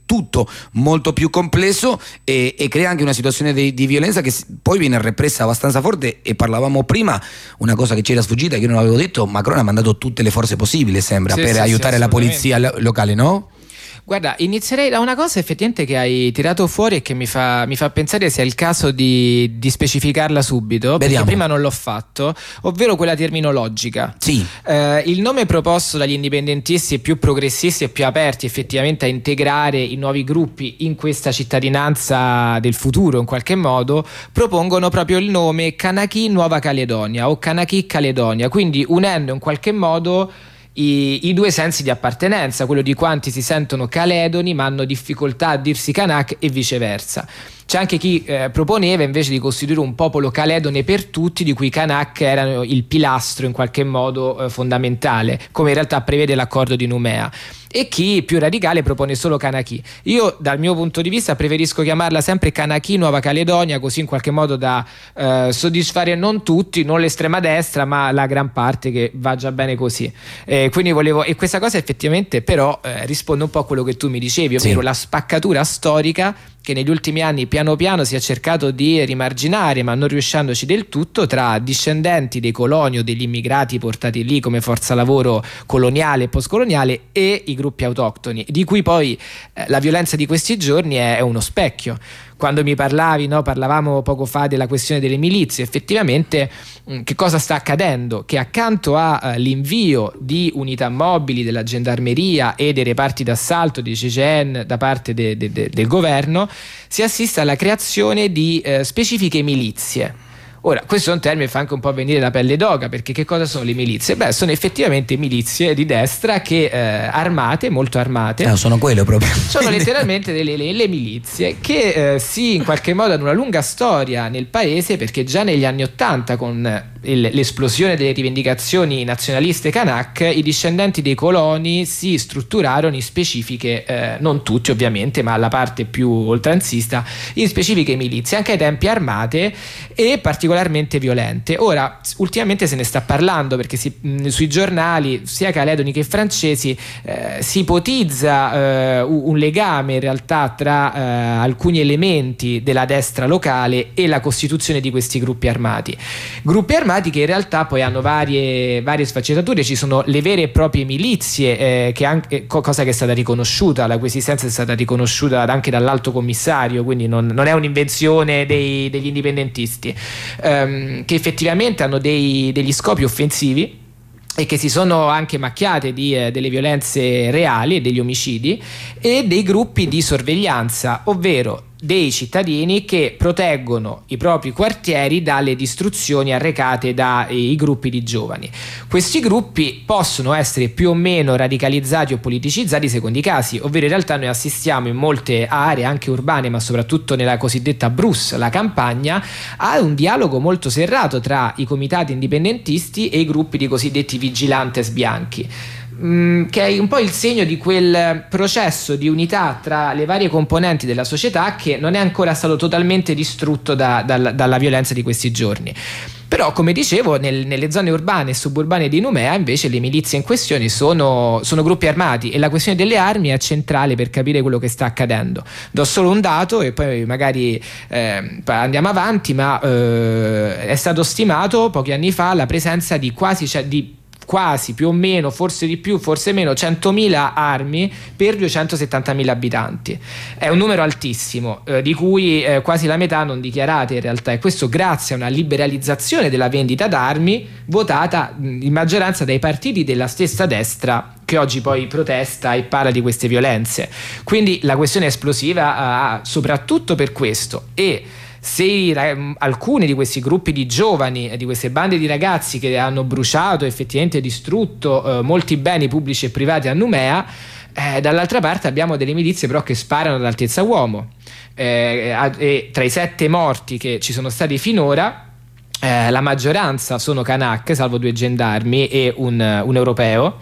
tutto molto più complesso e, e crea anche una situazione di, di violenza che poi viene repressa abbastanza forte. E parlavamo prima, una cosa che ci era sfuggita, che io non avevo detto: Macron ha mandato tutte le forze possibili, sembra, sì, per sì, aiutare sì, la polizia lo- locale, no? Guarda, inizierei da una cosa effettivamente che hai tirato fuori e che mi fa, mi fa pensare sia il caso di, di specificarla subito, perché Vediamo. prima non l'ho fatto, ovvero quella terminologica. Sì. Eh, il nome proposto dagli indipendentisti più progressisti e più aperti effettivamente a integrare i nuovi gruppi in questa cittadinanza del futuro, in qualche modo, propongono proprio il nome Kanaki Nuova Caledonia o Kanaki Caledonia, quindi unendo in qualche modo I, i due sensi di appartenenza, quello di quanti si sentono caledoni ma hanno difficoltà a dirsi kanak e viceversa. C'è anche chi eh, proponeva invece di costituire un popolo caledone per tutti, di cui i Kanak erano il pilastro in qualche modo eh, fondamentale, come in realtà prevede l'accordo di Nouméa, e chi più radicale propone solo Kanaki. Io dal mio punto di vista preferisco chiamarla sempre Kanaki Nuova Caledonia, così in qualche modo da eh, soddisfare non tutti, non l'estrema destra, ma la gran parte, che va già bene così. Eh, quindi volevo, e questa cosa effettivamente però eh, risponde un po' a quello che tu mi dicevi, ovvero sì, la spaccatura storica che negli ultimi anni piano piano si è cercato di rimarginare, ma non riuscendoci del tutto, tra discendenti dei coloni o degli immigrati portati lì come forza lavoro coloniale e postcoloniale e i gruppi autoctoni, di cui poi eh, la violenza di questi giorni è, è uno specchio. Quando mi parlavi, no, parlavamo poco fa della questione delle milizie, effettivamente mh, che cosa sta accadendo? Che accanto all'invio uh, di unità mobili della gendarmeria e dei reparti d'assalto di C G N da parte de, de, de, del governo, si assiste alla creazione di uh, specifiche milizie. Ora, questo è un termine che fa anche un po' venire la pelle d'oca, perché che cosa sono le milizie? Beh, sono effettivamente milizie di destra che eh, armate, molto armate. No, sono quello proprio. Sono letteralmente delle, le, le milizie che eh, sì, in qualche modo hanno una lunga storia nel paese, perché già negli anni Ottanta, con il, l'esplosione delle rivendicazioni nazionaliste Kanak, i discendenti dei coloni si strutturarono in specifiche, eh, non tutti ovviamente, ma la parte più oltranzista, in specifiche milizie, anche ai tempi armate e particolarmente violente. Ora ultimamente se ne sta parlando, perché si, mh, sui giornali sia caledoni che francesi eh, si ipotizza eh, un legame in realtà tra eh, alcuni elementi della destra locale e la costituzione di questi gruppi armati gruppi armati che in realtà poi hanno varie, varie sfaccettature. Ci sono le vere e proprie milizie, eh, che anche, cosa che è stata riconosciuta, la cui esistenza è stata riconosciuta anche dall'alto commissario, quindi non, non è un'invenzione dei, degli indipendentisti, ehm, che effettivamente hanno dei, degli scopi offensivi e che si sono anche macchiate di eh, delle violenze reali e degli omicidi, e dei gruppi di sorveglianza, ovvero dei cittadini che proteggono i propri quartieri dalle distruzioni arrecate dai gruppi di giovani. Questi gruppi possono essere più o meno radicalizzati o politicizzati secondo i casi, ovvero in realtà noi assistiamo in molte aree anche urbane, ma soprattutto nella cosiddetta Brus, la campagna, a un dialogo molto serrato tra i comitati indipendentisti e i gruppi di cosiddetti vigilantes bianchi, che è un po' il segno di quel processo di unità tra le varie componenti della società che non è ancora stato totalmente distrutto da, da, dalla violenza di questi giorni. Però, come dicevo, nel, nelle zone urbane e suburbane di Nouméa invece le milizie in questione sono, sono gruppi armati, e la questione delle armi è centrale per capire quello che sta accadendo. Do solo un dato e poi magari eh, andiamo avanti, ma eh, è stato stimato pochi anni fa la presenza di quasi, cioè, di quasi più o meno, forse di più, forse meno, centomila armi per duecentosettantamila abitanti. È un numero altissimo, eh, di cui eh, quasi la metà non dichiarate in realtà, e questo grazie a una liberalizzazione della vendita d'armi votata mh, in maggioranza dai partiti della stessa destra che oggi poi protesta e parla di queste violenze. Quindi la questione è esplosiva uh, soprattutto per questo, e se alcuni di questi gruppi di giovani, di queste bande di ragazzi che hanno bruciato, effettivamente distrutto eh, molti beni pubblici e privati a Nouméa, eh, dall'altra parte abbiamo delle milizie però che sparano ad altezza uomo, eh, e tra i sette morti che ci sono stati finora, eh, la maggioranza sono Kanak, salvo due gendarmi e un, un europeo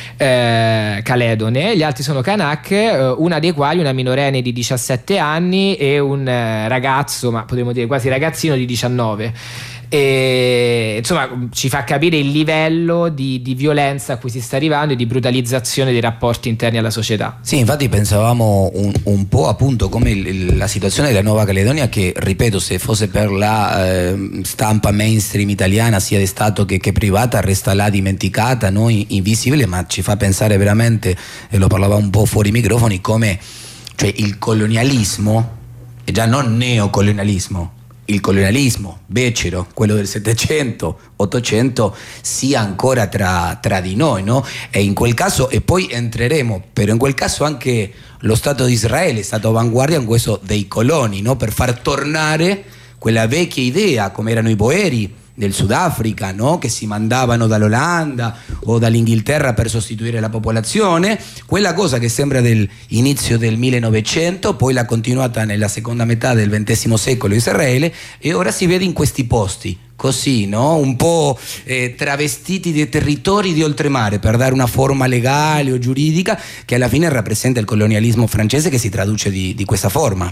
Eh, caledone. Gli altri sono Kanak, eh, una dei quali una minorenne di diciassette anni e un eh, ragazzo, ma potremmo dire quasi ragazzino, di diciannove. E insomma ci fa capire il livello di, di violenza a cui si sta arrivando e di brutalizzazione dei rapporti interni alla società. Sì, infatti pensavamo un, un po' appunto come il, il, la situazione della Nuova Caledonia, che ripeto, se fosse per la eh, stampa mainstream italiana sia di Stato che, che privata, resta là dimenticata, no? Invisibile, ma ci fa pensare veramente, e lo parlava un po' fuori microfoni, come cioè il colonialismo, e già non neocolonialismo, il colonialismo becero, quello del Settecento, Ottocento, sia ancora tra, tra di noi, no? E in quel caso, e poi entreremo, però in quel caso anche lo Stato di Israele è stato avanguardia in questo dei coloni, no? Per far tornare quella vecchia idea, come erano i boeri del Sudafrica, no? Che si mandavano dall'Olanda o dall'Inghilterra per sostituire la popolazione, quella cosa che sembra dell'inizio del millenovecento, poi l'ha continuata nella seconda metà del ventesimo secolo Israele, e ora si vede in questi posti così, no? Un po' eh, travestiti dei territori di oltremare per dare una forma legale o giuridica che alla fine rappresenta il colonialismo francese, che si traduce di, di questa forma.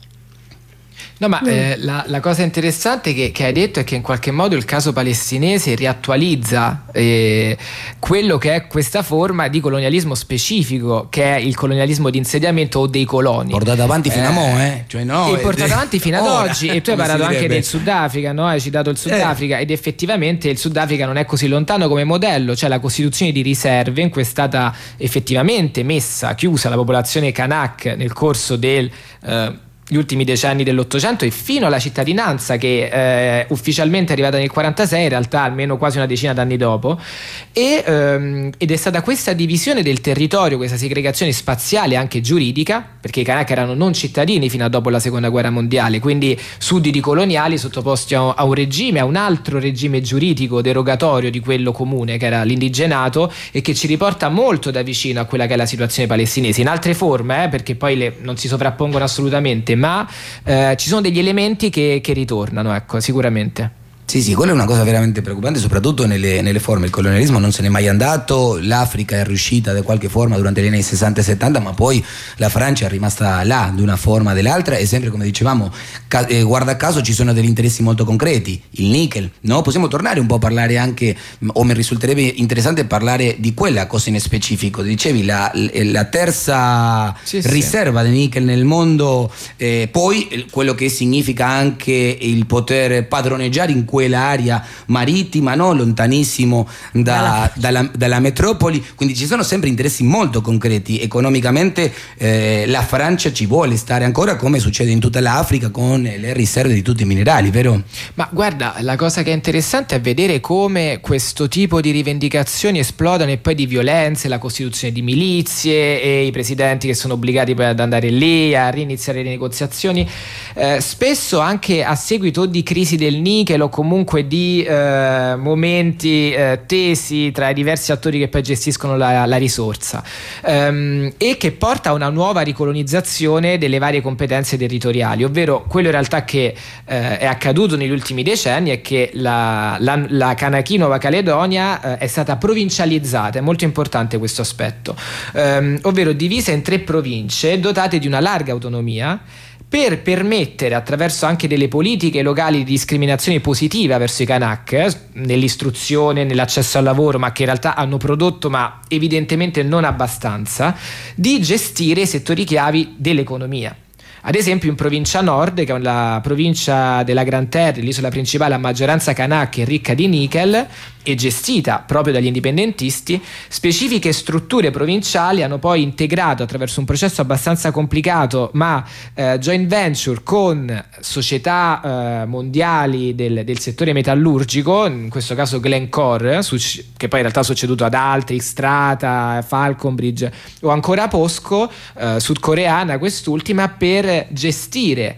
No, ma eh, la, la cosa interessante che, che hai detto è che in qualche modo il caso palestinese riattualizza eh, quello che è questa forma di colonialismo specifico, che è il colonialismo di insediamento o dei coloni. Portato avanti fino eh, a mo', eh? Cioè, no, e portato avanti fino ad ora, oggi. E tu hai parlato anche del Sudafrica, no? Hai citato il Sudafrica, eh. ed effettivamente il Sudafrica non è così lontano come modello. C'è la costituzione di riserve in cui è stata effettivamente messa, chiusa la popolazione Kanak nel corso del eh, gli ultimi decenni dell'Ottocento, e fino alla cittadinanza, che eh, ufficialmente è arrivata nel quarantasei, in realtà almeno quasi una decina d'anni dopo, e, ehm, ed è stata questa divisione del territorio, questa segregazione spaziale anche giuridica, perché i Kanak erano non cittadini fino a dopo la seconda guerra mondiale, quindi sudditi coloniali sottoposti a, a un regime, a un altro regime giuridico derogatorio di quello comune, che era l'indigenato, e che ci riporta molto da vicino a quella che è la situazione palestinese, in altre forme, eh, perché poi le, non si sovrappongono assolutamente, ma eh, ci sono degli elementi che, che ritornano, ecco, sicuramente. Sì, sì, quella è una cosa veramente preoccupante, soprattutto nelle, nelle forme. Il colonialismo non se n'è mai andato, l'Africa è riuscita di qualche forma durante gli anni sessanta e settanta, ma poi la Francia è rimasta là di una forma o dell'altra, e sempre, come dicevamo, ca- eh, guarda caso ci sono degli interessi molto concreti, il nickel, no? Possiamo tornare un po' a parlare anche, o mi risulterebbe interessante parlare di quella cosa in specifico. Dicevi, la, la terza sì, riserva sì. di nickel nel mondo, eh, poi quello che significa anche il poter padroneggiare in quell'area marittima, no? Lontanissimo da, dalla, dalla metropoli, quindi ci sono sempre interessi molto concreti. Economicamente eh, la Francia ci vuole stare ancora, come succede in tutta l'Africa con le riserve di tutti i minerali, vero? Ma guarda, la cosa che è interessante è vedere come questo tipo di rivendicazioni esplodano, e poi di violenze, la costituzione di milizie e i presidenti che sono obbligati poi ad andare lì a riniziare le negoziazioni, eh, spesso anche a seguito di crisi del nickel o comunque di eh, momenti eh, tesi tra i diversi attori che poi gestiscono la, la risorsa, ehm, e che porta a una nuova ricolonizzazione delle varie competenze territoriali, ovvero quello in realtà che eh, è accaduto negli ultimi decenni è che la, la, la Kanaki Nuova Caledonia eh, è stata provincializzata. È molto importante questo aspetto, ehm, ovvero divisa in tre province dotate di una larga autonomia, per permettere, attraverso anche delle politiche locali di discriminazione positiva verso i Kanak, eh, nell'istruzione, nell'accesso al lavoro, ma che in realtà hanno prodotto, ma evidentemente non abbastanza, di gestire i settori chiavi dell'economia. Ad esempio in provincia nord, che è la provincia della Grande Terre, l'isola principale a maggioranza Kanak e ricca di nickel e gestita proprio dagli indipendentisti, specifiche strutture provinciali hanno poi integrato, attraverso un processo abbastanza complicato, ma eh, joint venture con società eh, mondiali del, del settore metallurgico, in questo caso Glencore, che poi in realtà è succeduto ad altri, Strata, Falconbridge o ancora POSCO, eh, sudcoreana quest'ultima, per gestire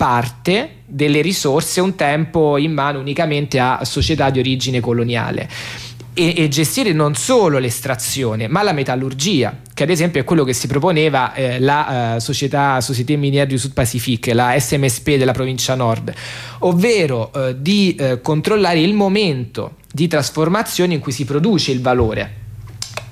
parte delle risorse un tempo in mano unicamente a società di origine coloniale, e, e gestire non solo l'estrazione ma la metallurgia, che ad esempio è quello che si proponeva eh, la eh, società Société Minière du Sud Pacifique, la S M S P della provincia nord, ovvero eh, di eh, controllare il momento di trasformazione in cui si produce il valore.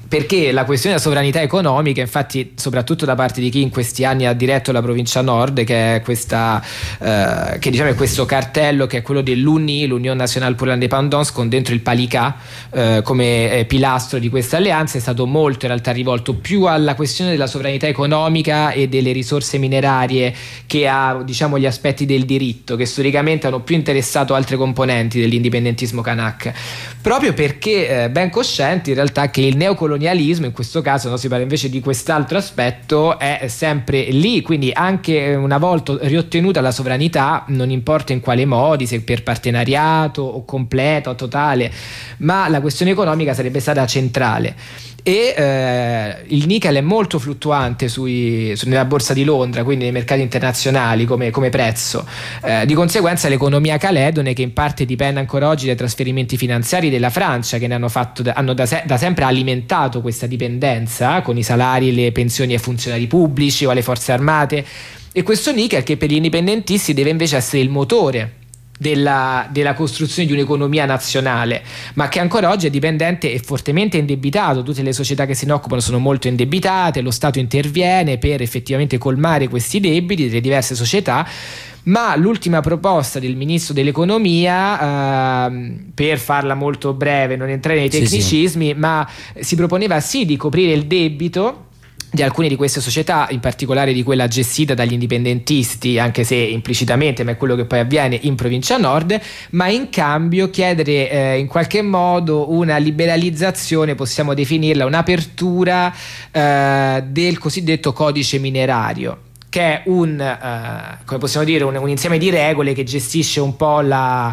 perché la questione della sovranità economica, infatti, soprattutto da parte di chi in questi anni ha diretto la provincia nord, che è questa eh, che diciamo è questo cartello che è quello dell'U N I, l'Union Nationale pour l'Indépendance, con dentro il PALICA eh, come eh, pilastro di questa alleanza, è stato molto in realtà rivolto più alla questione della sovranità economica e delle risorse minerarie che a, diciamo, gli aspetti del diritto, che storicamente hanno più interessato altre componenti dell'indipendentismo kanak, proprio perché eh, ben coscienti in realtà che il neocolonialismo, in questo caso, no, si parla invece di quest'altro aspetto, è sempre lì, quindi anche una volta riottenuta la sovranità, non importa in quale modi, se per partenariato o completa o totale, ma la questione economica sarebbe stata centrale. E eh, il nickel è molto fluttuante sui, su, nella borsa di Londra, quindi nei mercati internazionali come, come prezzo, eh, di conseguenza l'economia caledone, che in parte dipende ancora oggi dai trasferimenti finanziari della Francia, che ne hanno, fatto, hanno da, se, da sempre alimentato questa dipendenza con i salari e le pensioni ai funzionari pubblici o alle forze armate, e questo nickel, che per gli indipendentisti deve invece essere il motore Della, della costruzione di un'economia nazionale, ma che ancora oggi è dipendente e fortemente indebitato. Tutte le società che se ne occupano sono molto indebitate, lo Stato interviene per effettivamente colmare questi debiti delle diverse società. Ma l'ultima proposta del ministro dell'economia, eh, per farla molto breve, non entrare nei tecnicismi, sì, sì. ma si proponeva sì di coprire il debito di alcune di queste società, in particolare di quella gestita dagli indipendentisti, anche se implicitamente, ma è quello che poi avviene in provincia nord, ma in cambio chiedere eh, in qualche modo una liberalizzazione, possiamo definirla un'apertura eh, del cosiddetto codice minerario, che è un, uh, come possiamo dire, un, un insieme di regole che gestisce un po' la,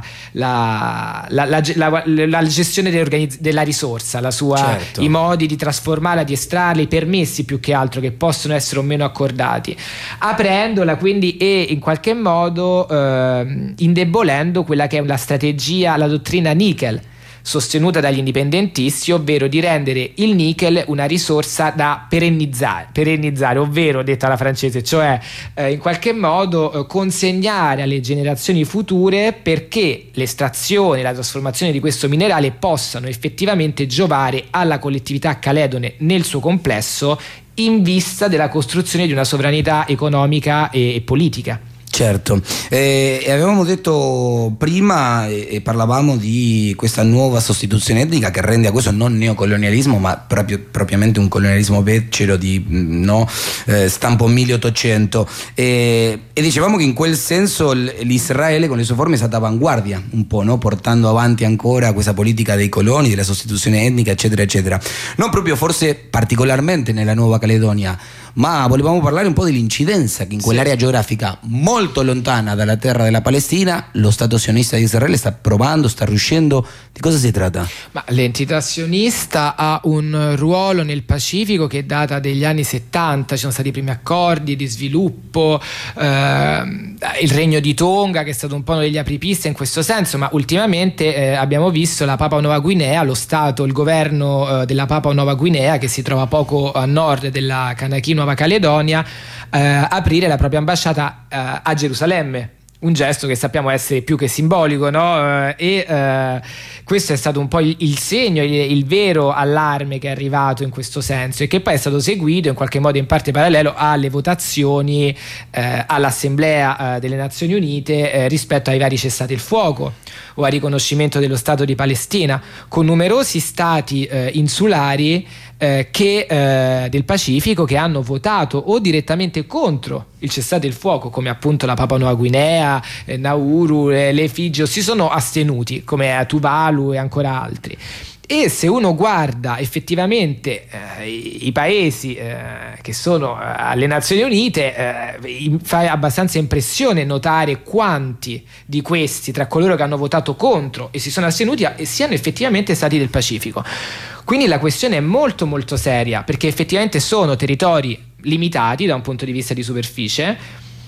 la, la, la, la, la gestione della risorsa, la sua, certo. i modi di trasformarla, di estrarla, i permessi più che altro che possono essere o meno accordati, aprendola quindi e in qualche modo uh, indebolendo quella che è la strategia, la dottrina nickel sostenuta dagli indipendentisti, ovvero di rendere il nickel una risorsa da perennizzare, perennizzare ovvero, detta alla francese, cioè eh, in qualche modo eh, consegnare alle generazioni future, perché l'estrazione e la trasformazione di questo minerale possano effettivamente giovare alla collettività caledone nel suo complesso, in vista della costruzione di una sovranità economica e, e politica. Certo, eh, e avevamo detto prima e, e parlavamo di questa nuova sostituzione etnica che rende a questo non neocolonialismo ma proprio, propriamente un colonialismo becero di no, eh, stampo milleottocento, e, e dicevamo che in quel senso l'Israele con le sue forme è stata avanguardia un po', no? Portando avanti ancora questa politica dei coloni, della sostituzione etnica eccetera eccetera, non proprio forse particolarmente nella Nuova Caledonia, ma volevamo parlare un po' dell'incidenza che in quell'area sì. geografica molto lontana dalla terra della Palestina lo Stato sionista di Israele sta provando, sta riuscendo. Di cosa si tratta? Ma l'entità sionista ha un ruolo nel Pacifico che data degli anni settanta, ci sono stati i primi accordi di sviluppo, eh, il Regno di Tonga che è stato un po' uno degli apripiste in questo senso, ma ultimamente eh, abbiamo visto la Papua Nuova Guinea, lo Stato, il governo eh, della Papua Nuova Guinea, che si trova poco a nord della Kanaki Nuova Caledonia, eh, aprire la propria ambasciata eh, a Gerusalemme. Un gesto che sappiamo essere più che simbolico, no? E eh, questo è stato un po' il, il segno, il, il vero allarme che è arrivato in questo senso, e che poi è stato seguito in qualche modo in parte parallelo alle votazioni eh, all'Assemblea eh, delle Nazioni Unite eh, rispetto ai vari cessate il fuoco o al riconoscimento dello Stato di Palestina, con numerosi stati eh, insulari Eh, che, eh, del Pacifico che hanno votato o direttamente contro il cessate il fuoco, come appunto la Papua Nuova Guinea, eh, Nauru, eh, le Figi, o si sono astenuti, come a Tuvalu e ancora altri. E se uno guarda effettivamente eh, i, i paesi eh, che sono eh, alle Nazioni Unite, eh, fa abbastanza impressione notare quanti di questi, tra coloro che hanno votato contro e si sono astenuti, siano effettivamente stati del Pacifico. Quindi la questione è molto molto seria, perché effettivamente sono territori limitati da un punto di vista di superficie,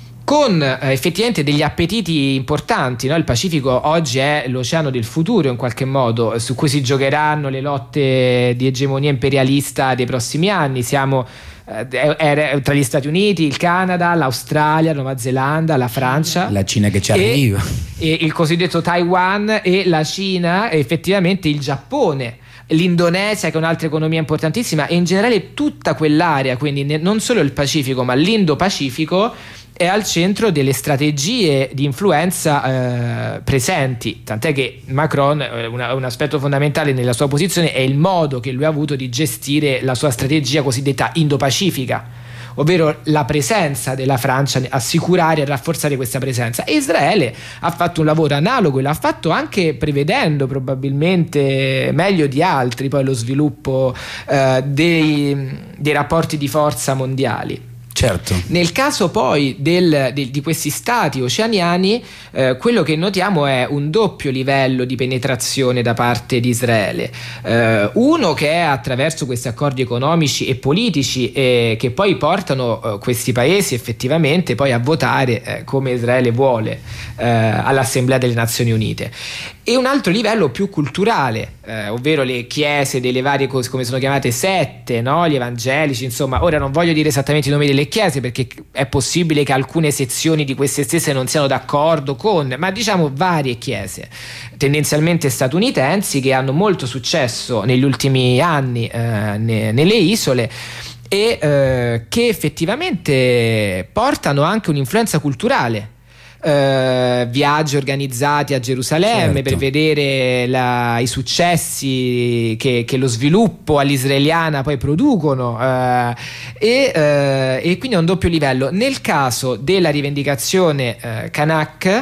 con eh, effettivamente degli appetiti importanti, no? Il Pacifico oggi è l'oceano del futuro in qualche modo, su cui si giocheranno le lotte di egemonia imperialista dei prossimi anni. Siamo eh, tra gli Stati Uniti, il Canada, l'Australia, la Nuova Zelanda, la Francia, la Cina che ci arriva, e il cosiddetto Taiwan, e la Cina, e effettivamente il Giappone. l'Indonesia che è un'altra economia importantissima, e in generale tutta quell'area, quindi non solo il Pacifico ma l'Indo-Pacifico, è al centro delle strategie di influenza eh, presenti, tant'è che Macron, eh, una, un aspetto fondamentale nella sua posizione è il modo che lui ha avuto di gestire la sua strategia cosiddetta Indo-Pacifica, ovvero la presenza della Francia, assicurare e rafforzare questa presenza. E Israele ha fatto un lavoro analogo e l'ha fatto anche prevedendo probabilmente meglio di altri poi lo sviluppo eh, dei, dei rapporti di forza mondiali. Certo. Nel caso poi del, de, di questi stati oceaniani, eh, quello che notiamo è un doppio livello di penetrazione da parte di Israele. Eh, uno che è attraverso questi accordi economici e politici eh, che poi portano eh, questi paesi effettivamente poi a votare eh, come Israele vuole eh, all'Assemblea delle Nazioni Unite. E un altro livello più culturale, eh, ovvero le chiese delle varie cose, come sono chiamate, sette, no? Gli evangelici, insomma. Ora non voglio dire esattamente i nomi delle chiese perché è possibile che alcune sezioni di queste stesse non siano d'accordo con, ma diciamo varie chiese tendenzialmente statunitensi che hanno molto successo negli ultimi anni eh, ne, nelle isole e eh, che effettivamente portano anche un'influenza culturale. Uh, viaggi organizzati a Gerusalemme, certo, per vedere la, i successi che, che lo sviluppo all'israeliana poi producono uh, e, uh, e quindi è un doppio livello. Nel caso della rivendicazione uh, Kanak,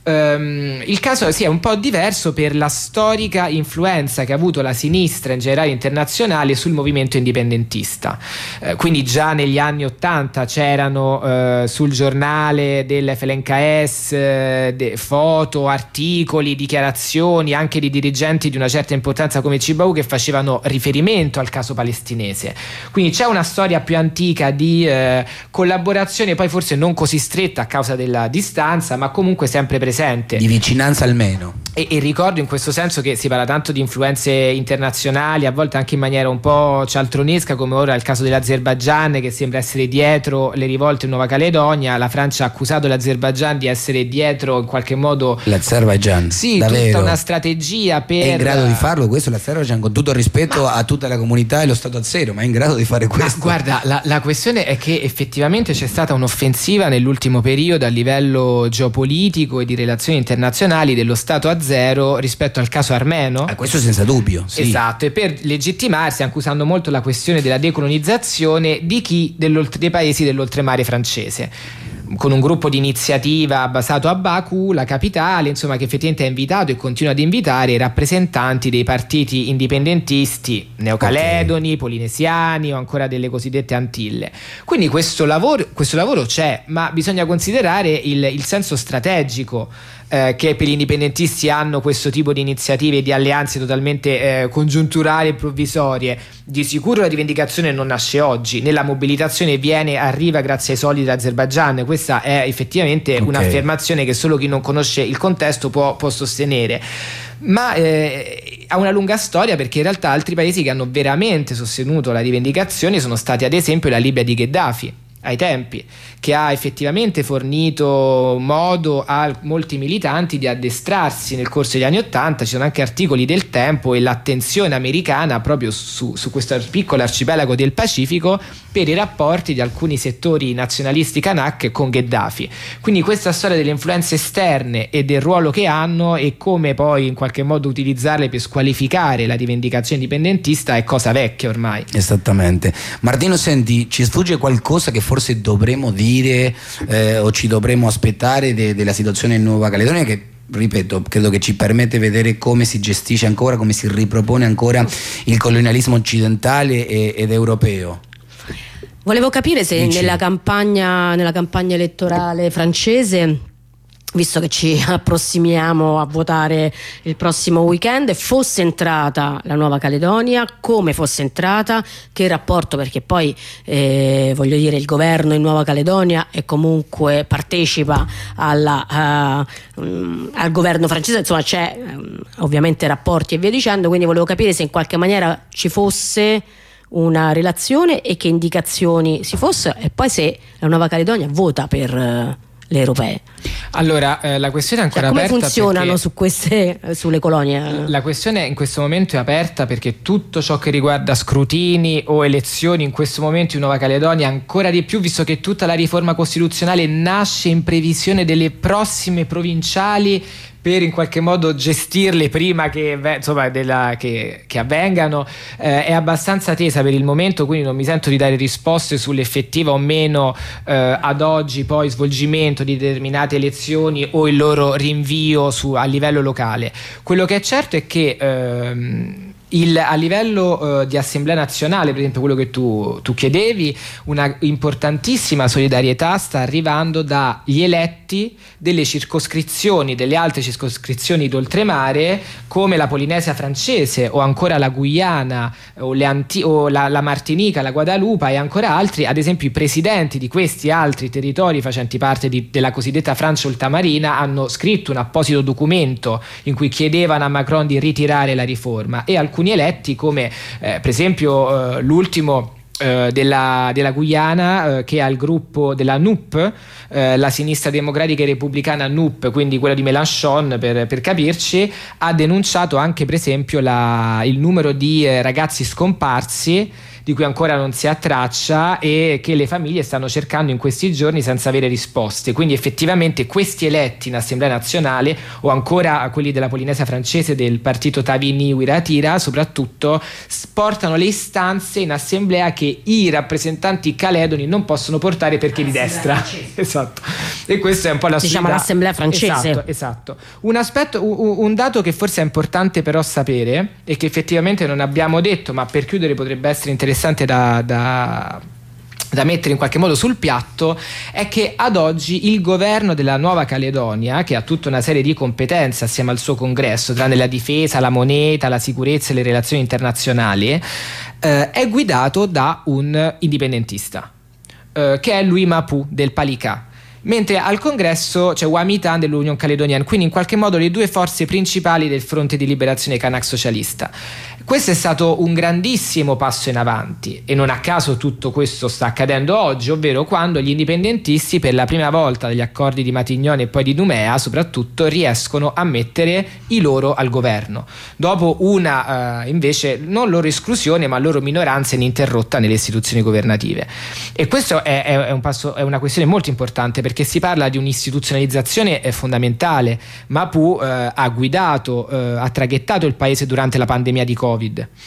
Um, il caso sì, è un po' diverso per la storica influenza che ha avuto la sinistra in generale internazionale sul movimento indipendentista. Uh, quindi già negli anni ottanta c'erano uh, sul giornale del F L N K S uh, de, foto, articoli, dichiarazioni anche di dirigenti di una certa importanza come Cibaou che facevano riferimento al caso palestinese. Quindi c'è una storia più antica di uh, collaborazione, poi forse non così stretta a causa della distanza, ma comunque sempre presente. Di vicinanza almeno. E, e ricordo in questo senso che si parla tanto di influenze internazionali, a volte anche in maniera un po' cialtronesca, come ora il caso dell'Azerbaigian che sembra essere dietro le rivolte in Nuova Caledonia. La Francia ha accusato l'Azerbaigian di essere dietro in qualche modo. L'Azerbaigian? Sì, davvero? Tutta una strategia per. È in grado di farlo questo l'Azerbaigian, con tutto il rispetto ma... a tutta la comunità e lo Stato azzero, ma è in grado di fare questo? Ma guarda, la, la questione è che effettivamente c'è stata un'offensiva nell'ultimo periodo a livello geopolitico e di relazioni internazionali dello Stato azero rispetto al caso armeno. Ah, questo senza dubbio, sì. Esatto, e per legittimarsi anche usando molto la questione della decolonizzazione di chi dei paesi dell'oltremare francese, con un gruppo di iniziativa basato a Baku, la capitale, insomma, che effettivamente ha invitato e continua ad invitare i rappresentanti dei partiti indipendentisti neocaledoni, okay, polinesiani o ancora delle cosiddette Antille. Quindi questo lavoro, questo lavoro c'è, ma bisogna considerare il, il senso strategico eh, che per gli indipendentisti hanno questo tipo di iniziative e di alleanze totalmente eh, congiunturali e provvisorie. Di sicuro la rivendicazione non nasce oggi, né la mobilitazione viene, arriva grazie ai soldi dell'Azerbaigian. Questa è effettivamente okay, un'affermazione che solo chi non conosce il contesto può, può sostenere, ma eh, ha una lunga storia, perché in realtà altri paesi che hanno veramente sostenuto la rivendicazione sono stati ad esempio la Libia di Gheddafi ai tempi, che ha effettivamente fornito modo a molti militanti di addestrarsi nel corso degli anni Ottanta. Ci sono anche articoli del Tempo e l'attenzione americana proprio su, su questo piccolo arcipelago del Pacifico per i rapporti di alcuni settori nazionalisti Kanak con Gheddafi. Quindi questa storia delle influenze esterne e del ruolo che hanno e come poi in qualche modo utilizzarle per squalificare la rivendicazione indipendentista è cosa vecchia ormai. Esattamente. Martino, senti, ci sfugge qualcosa che forse dovremmo dire eh, o ci dovremmo aspettare de- della situazione in Nuova Caledonia, che ripeto, credo che ci permette vedere come si gestisce ancora, come si ripropone ancora il colonialismo occidentale e- ed europeo? Volevo capire se Dici. nella campagna, nella campagna elettorale francese, visto che ci approssimiamo a votare il prossimo weekend, fosse entrata la Nuova Caledonia, come fosse entrata, che rapporto, perché poi eh, voglio dire il governo in Nuova Caledonia e comunque partecipa alla, uh, um, al governo francese, insomma c'è um, ovviamente rapporti e via dicendo, quindi volevo capire se in qualche maniera ci fosse una relazione e che indicazioni si fosse, e poi se la Nuova Caledonia vota per uh, le europee. Allora, eh, la questione è ancora cioè, come aperta. Come funzionano perché... su queste, sulle colonie? La questione in questo momento è aperta perché tutto ciò che riguarda scrutini o elezioni in questo momento in Nuova Caledonia, ancora di più, visto che tutta la riforma costituzionale nasce in previsione delle prossime provinciali per in qualche modo gestirle prima che, insomma, della, che, che avvengano, eh, è abbastanza tesa per il momento, quindi non mi sento di dare risposte sull'effettiva o meno eh, ad oggi poi svolgimento di determinate elezioni o il loro rinvio su, a livello locale. Quello che è certo è che ehm, Il, a livello uh, di Assemblea Nazionale, per esempio quello che tu, tu chiedevi, una importantissima solidarietà sta arrivando dagli eletti delle circoscrizioni, delle altre circoscrizioni d'oltremare come la Polinesia francese o ancora la Guyana o, le Anti- o la, la Martinica, la Guadalupe e ancora altri. Ad esempio i presidenti di questi altri territori facenti parte di, della cosiddetta Francia ultramarina hanno scritto un apposito documento in cui chiedevano a Macron di ritirare la riforma, e alcuni alcuni eletti come eh, per esempio eh, l'ultimo eh, della, della Guyana eh, che ha il gruppo della N U P, eh, la sinistra democratica e repubblicana N U P, quindi quella di Mélenchon per, per capirci, ha denunciato anche per esempio la, il numero di eh, ragazzi scomparsi di cui ancora non si ha traccia e che le famiglie stanno cercando in questi giorni senza avere risposte. Quindi effettivamente questi eletti in Assemblea Nazionale o ancora quelli della Polinesia francese del partito Tavini Wiratira soprattutto portano le istanze in assemblea che i rappresentanti caledoni non possono portare perché di destra. Esatto. E questo è un po' la diciamo l'assemblea francese. Esatto, esatto. Un aspetto, un, un dato che forse è importante però sapere e che effettivamente non abbiamo detto, ma per chiudere potrebbe essere interessante Da, da, da mettere in qualche modo sul piatto, è che ad oggi il governo della Nuova Caledonia, che ha tutta una serie di competenze assieme al suo congresso, tranne la difesa, la moneta, la sicurezza e le relazioni internazionali, eh, è guidato da un indipendentista eh, che è Louis Mapou del Palika, mentre al congresso c'è Wamitan dell'Union Caledonienne, quindi in qualche modo le due forze principali del fronte di liberazione Kanak socialista. Questo è stato un grandissimo passo in avanti e non a caso tutto questo sta accadendo oggi, ovvero quando gli indipendentisti per la prima volta dagli accordi di Matignon e poi di Nouméa soprattutto riescono a mettere i loro al governo, dopo una uh, invece non loro esclusione ma loro minoranza ininterrotta nelle istituzioni governative. E questo è, è, è, un passo, è una questione molto importante perché si parla di un'istituzionalizzazione fondamentale. Mapou eh, ha guidato, eh, ha traghettato il paese durante la pandemia di Covid,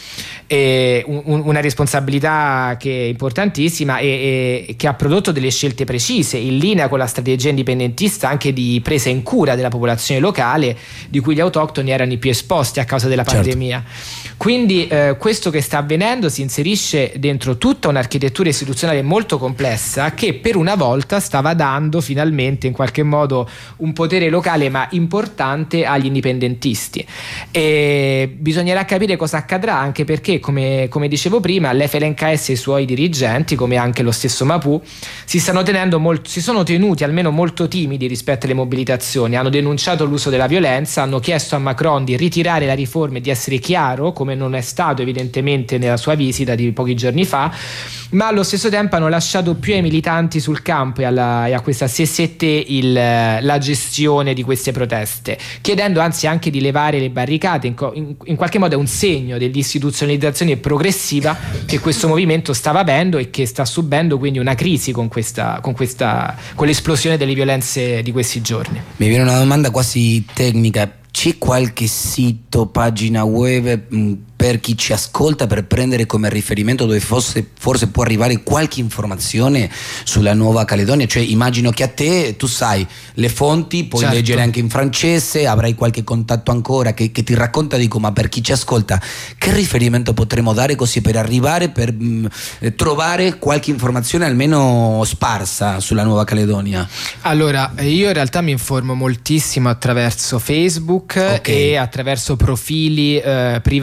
e un, una responsabilità che è importantissima e, e che ha prodotto delle scelte precise in linea con la strategia indipendentista anche di presa in cura della popolazione locale di cui gli autoctoni erano i più esposti a causa della pandemia. Certo. Quindi eh, questo che sta avvenendo si inserisce dentro tutta un'architettura istituzionale molto complessa che per una volta stava dando finalmente in qualche modo un potere locale ma importante agli indipendentisti, e bisognerà capire cosa accadrà, anche perché come, come dicevo prima l'F L N K S e i suoi dirigenti, come anche lo stesso Mapou, si stanno tenendo molto, si sono tenuti almeno molto timidi rispetto alle mobilitazioni, hanno denunciato l'uso della violenza, hanno chiesto a Macron di ritirare la riforma e di essere chiaro, come non è stato evidentemente nella sua visita di pochi giorni fa, ma allo stesso tempo hanno lasciato più ai militanti sul campo e, alla, e a questa C S T il, la gestione di queste proteste, chiedendo anzi anche di levare le barricate. In, in, in qualche modo è un segno dell'istituzionalizzazione progressiva che questo movimento stava avendo e che sta subendo quindi una crisi con questa, con questa con l'esplosione delle violenze di questi giorni. Mi viene una domanda quasi tecnica: c'è qualche sito, pagina web mh, per chi ci ascolta per prendere come riferimento dove forse, forse può arrivare qualche informazione sulla Nuova Caledonia? Cioè immagino che a te, tu sai le fonti, puoi certo. leggere anche in francese, avrai qualche contatto ancora che, che ti racconta, dico, ma per chi ci ascolta che riferimento potremo dare così per arrivare, per mh, trovare qualche informazione almeno sparsa sulla Nuova Caledonia? Allora, io in realtà mi informo moltissimo attraverso Facebook, okay, e attraverso profili eh, privati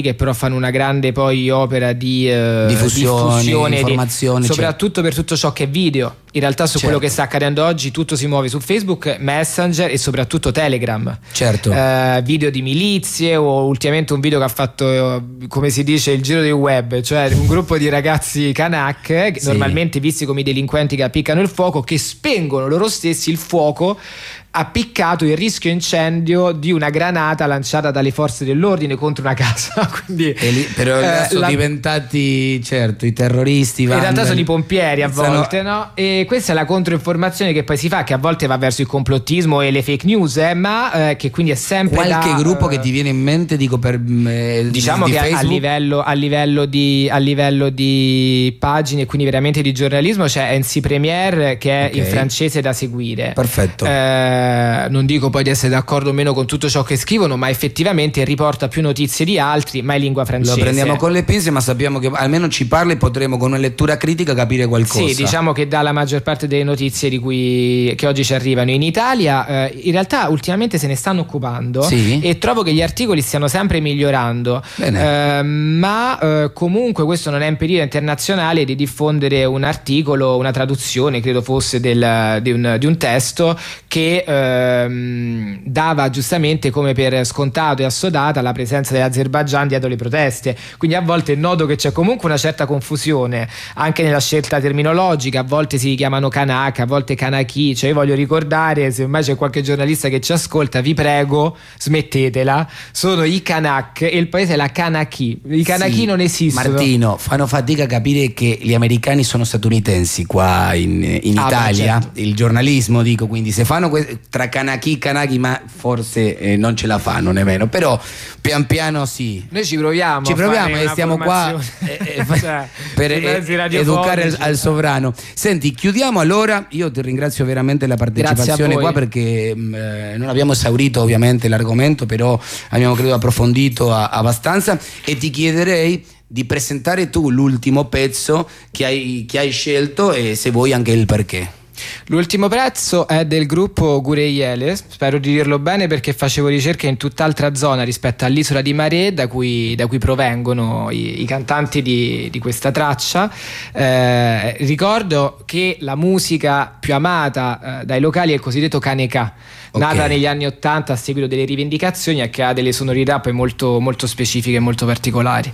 che però fanno una grande poi opera di eh, diffusione, diffusione informazione, di, soprattutto per tutto ciò che è video. In realtà su certo. quello che sta accadendo oggi tutto si muove su Facebook, Messenger e soprattutto Telegram. Certo. Eh, video di milizie, o ultimamente un video che ha fatto, come si dice, il giro del web, cioè un gruppo di ragazzi Kanak, eh, sì. normalmente visti come i delinquenti che appiccano il fuoco, che spengono loro stessi il fuoco appiccato il rischio incendio di una granata lanciata dalle forze dell'ordine contro una casa. Quindi, lì, però eh, sono la... diventati certo i terroristi. In vandali. realtà sono i pompieri a Sono... volte, no? E questa è la controinformazione che poi si fa, che a volte va verso il complottismo e le fake news, eh, ma eh, che quindi è sempre qualche da, gruppo eh, che ti viene in mente, dico per eh, diciamo di che Facebook? a livello, a livello di a livello di pagine, quindi veramente di giornalismo, c'è N C Premier, che è okay. in francese da seguire. Perfetto. Eh, non dico poi di essere d'accordo o meno con tutto ciò che scrivono, ma effettivamente riporta più notizie di altri, ma in lingua francese. Lo prendiamo con le pinze, ma sappiamo che almeno ci parla e potremo con una lettura critica capire qualcosa. Sì, diciamo che dà la maggior parte delle notizie di cui, che oggi ci arrivano in Italia. Eh, in realtà ultimamente se ne stanno occupando, sì. e trovo che gli articoli stiano sempre migliorando. Bene. Eh, ma eh, comunque questo non è impedito internazionale di diffondere un articolo, una traduzione credo fosse del, di, un, di un testo che ehm, dava giustamente come per scontato e assodata la presenza dell'Azerbaigian dietro le proteste. Quindi a volte noto che c'è comunque una certa confusione anche nella scelta terminologica, a volte si chiamano Kanak, a volte Kanaki. Cioè io voglio ricordare, se mai c'è qualche giornalista che ci ascolta, vi prego smettetela, sono i Kanak e il paese è la Kanaki. I Kanaki sì, non esistono. Martino, fanno fatica a capire che gli americani sono statunitensi qua in, in ah, Italia, beh, certo. Il giornalismo, dico, quindi se fanno que- tra Kanaki Kanaki, ma forse eh, non ce la fanno nemmeno, però pian piano sì. Noi ci proviamo, ci proviamo e stiamo qua eh, eh, cioè, per eh, educare al, al sovrano. Senti, chiudiamo allora. Io ti ringrazio veramente la partecipazione qua, perché mh, eh, non abbiamo esaurito ovviamente l'argomento, però abbiamo credo approfondito a, abbastanza, e ti chiederei di presentare tu l'ultimo pezzo che hai, che hai scelto, e se vuoi anche il perché. L'ultimo pezzo è del gruppo Gureyele, spero di dirlo bene perché facevo ricerche in tutt'altra zona rispetto all'isola di Maré, da cui, da cui provengono i, i cantanti di, di questa traccia. Eh, ricordo che la musica più amata eh, dai locali è il cosiddetto Kaneka, okay. nata negli anni ottanta a seguito delle rivendicazioni e che ha delle sonorità poi molto, molto specifiche e molto particolari,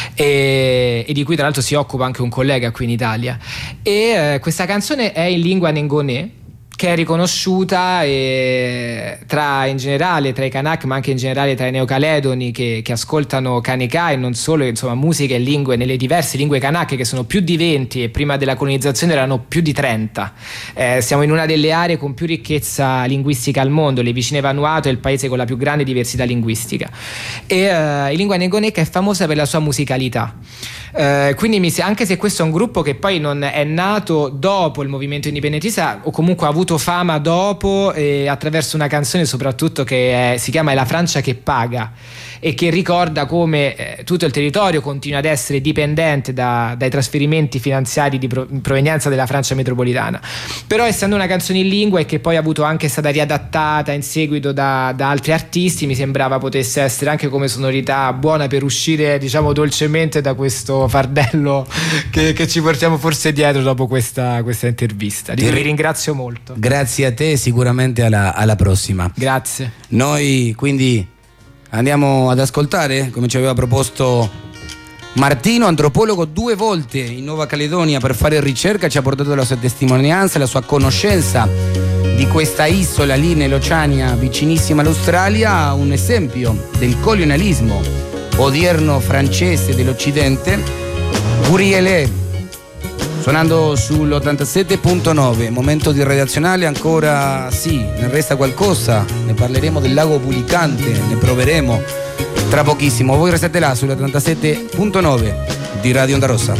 e, e di cui tra l'altro si occupa anche un collega qui in Italia. E eh, questa canzone è in lingua nengonè, che è riconosciuta eh, tra in generale tra i Kanak, ma anche in generale tra i neocaledoni che, che ascoltano Kaneka, e non solo, insomma, musica e lingue nelle diverse lingue Kanak, che sono più di venti e prima della colonizzazione erano più di trenta. Eh, siamo in una delle aree con più ricchezza linguistica al mondo, le vicine Vanuatu è il paese con la più grande diversità linguistica, e eh, in lingua nengonè è famosa per la sua musicalità. Uh, quindi mi, anche se questo è un gruppo che poi non è nato dopo il movimento indipendentista, o comunque ha avuto fama dopo, eh, attraverso una canzone soprattutto che è, si chiama È la Francia che paga, e che ricorda come eh, tutto il territorio continua ad essere dipendente da, dai trasferimenti finanziari di pro, provenienza della Francia metropolitana. Però essendo una canzone in lingua e che poi ha avuto anche, è stata riadattata in seguito da, da altri artisti, mi sembrava potesse essere anche come sonorità buona per uscire, diciamo, dolcemente da questo fardello che, che ci portiamo forse dietro dopo questa, questa intervista. Di cui vi ringrazio molto. Grazie a te, sicuramente alla, alla prossima. Grazie. Noi quindi andiamo ad ascoltare, come ci aveva proposto Martino, antropologo due volte in Nuova Caledonia per fare ricerca, ci ha portato la sua testimonianza, la sua conoscenza di questa isola lì nell'Oceania vicinissima all'Australia, un esempio del colonialismo odierno francese dell'Occidente. Gureyele, suonando sull'ottantasette punto nove. Momento di redazionale ancora, sì, ne resta qualcosa, ne parleremo del lago Bulicante, ne proveremo tra pochissimo. Voi restate là sull'ottantasette punto nove di Radio Onda Rossa.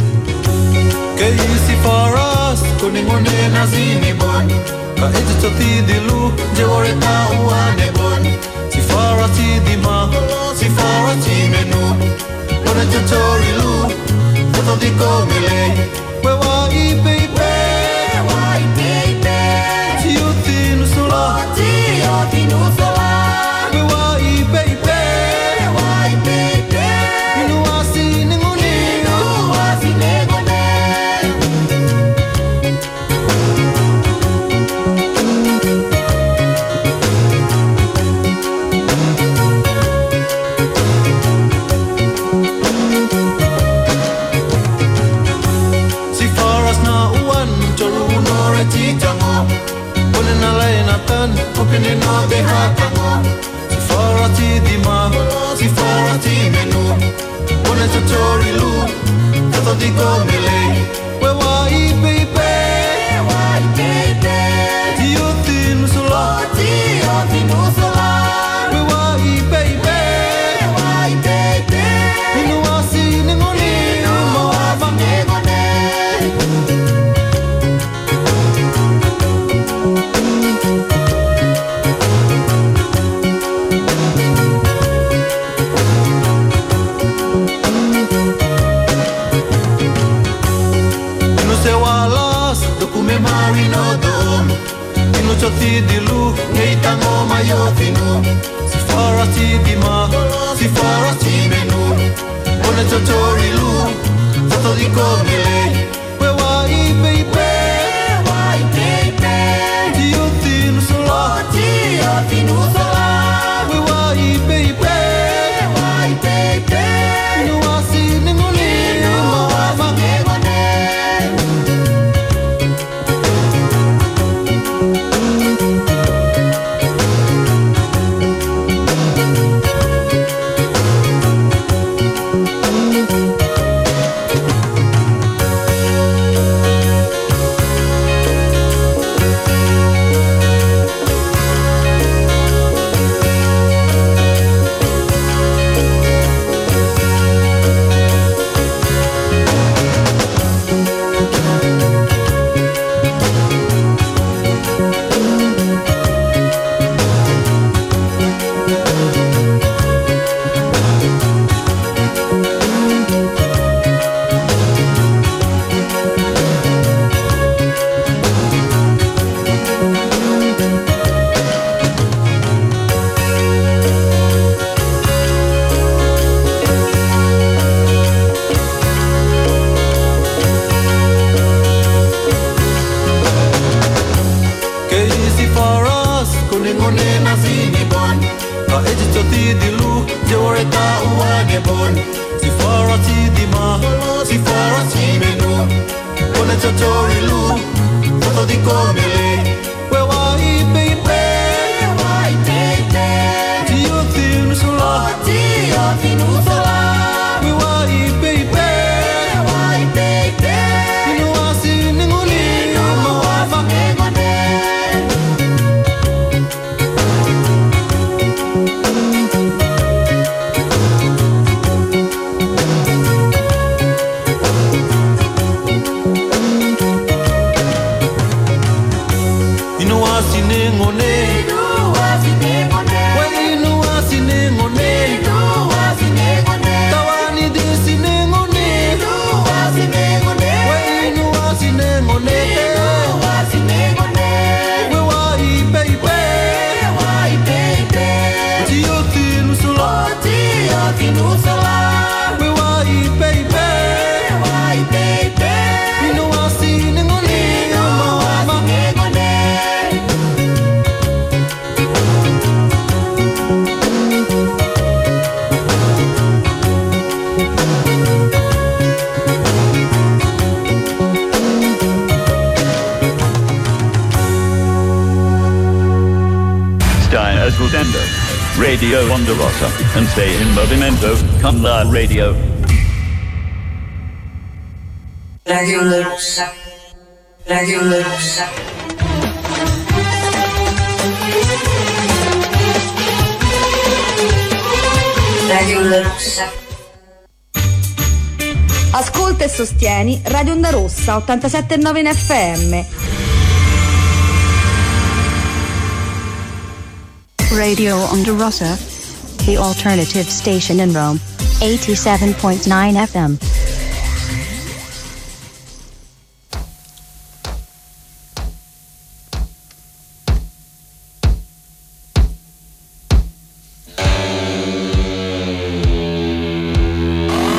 Che easy for us, con i mone nazini bon, ka edito ti di lu, jewore ta uane bon, si fara ti di ma, si fara ti menu, con il tutori lu, foto di come lei, where why baby, where why baby, ti io ti nusula, ti io ti nusula, where why baby, where why baby, Titango, Bonin Alainatan, Opening of the Hatango, Sifara Tidima, Sifara Timenu, Bonetatorilu, Tato di Comele, where why baby, why baby, Tiotin Sula, Tiotin Usala, where why baby, why baby, Inuasi Ningoni, Moava Negone. Marino dom, inu choti dilu, heitango mayotinu. Si fara ti dima, si fara ti menu. One chotori lu, tato di comele. Where why baby, why baby? Dio tinu sola, Dio tinu sola. Where why baby, why baby? Inu asi ningoni, inu ama negone. Radio Onda Rossa and stay in movimento con la radio. Radio Onda Rossa. Radio Onda Rossa. Radio Onda Rossa. Ascolta e sostieni Radio Onda Rossa ottantasette virgola nove in F M. Radio Onda Rossa, the alternative station in Rome, eighty-seven point nine F M.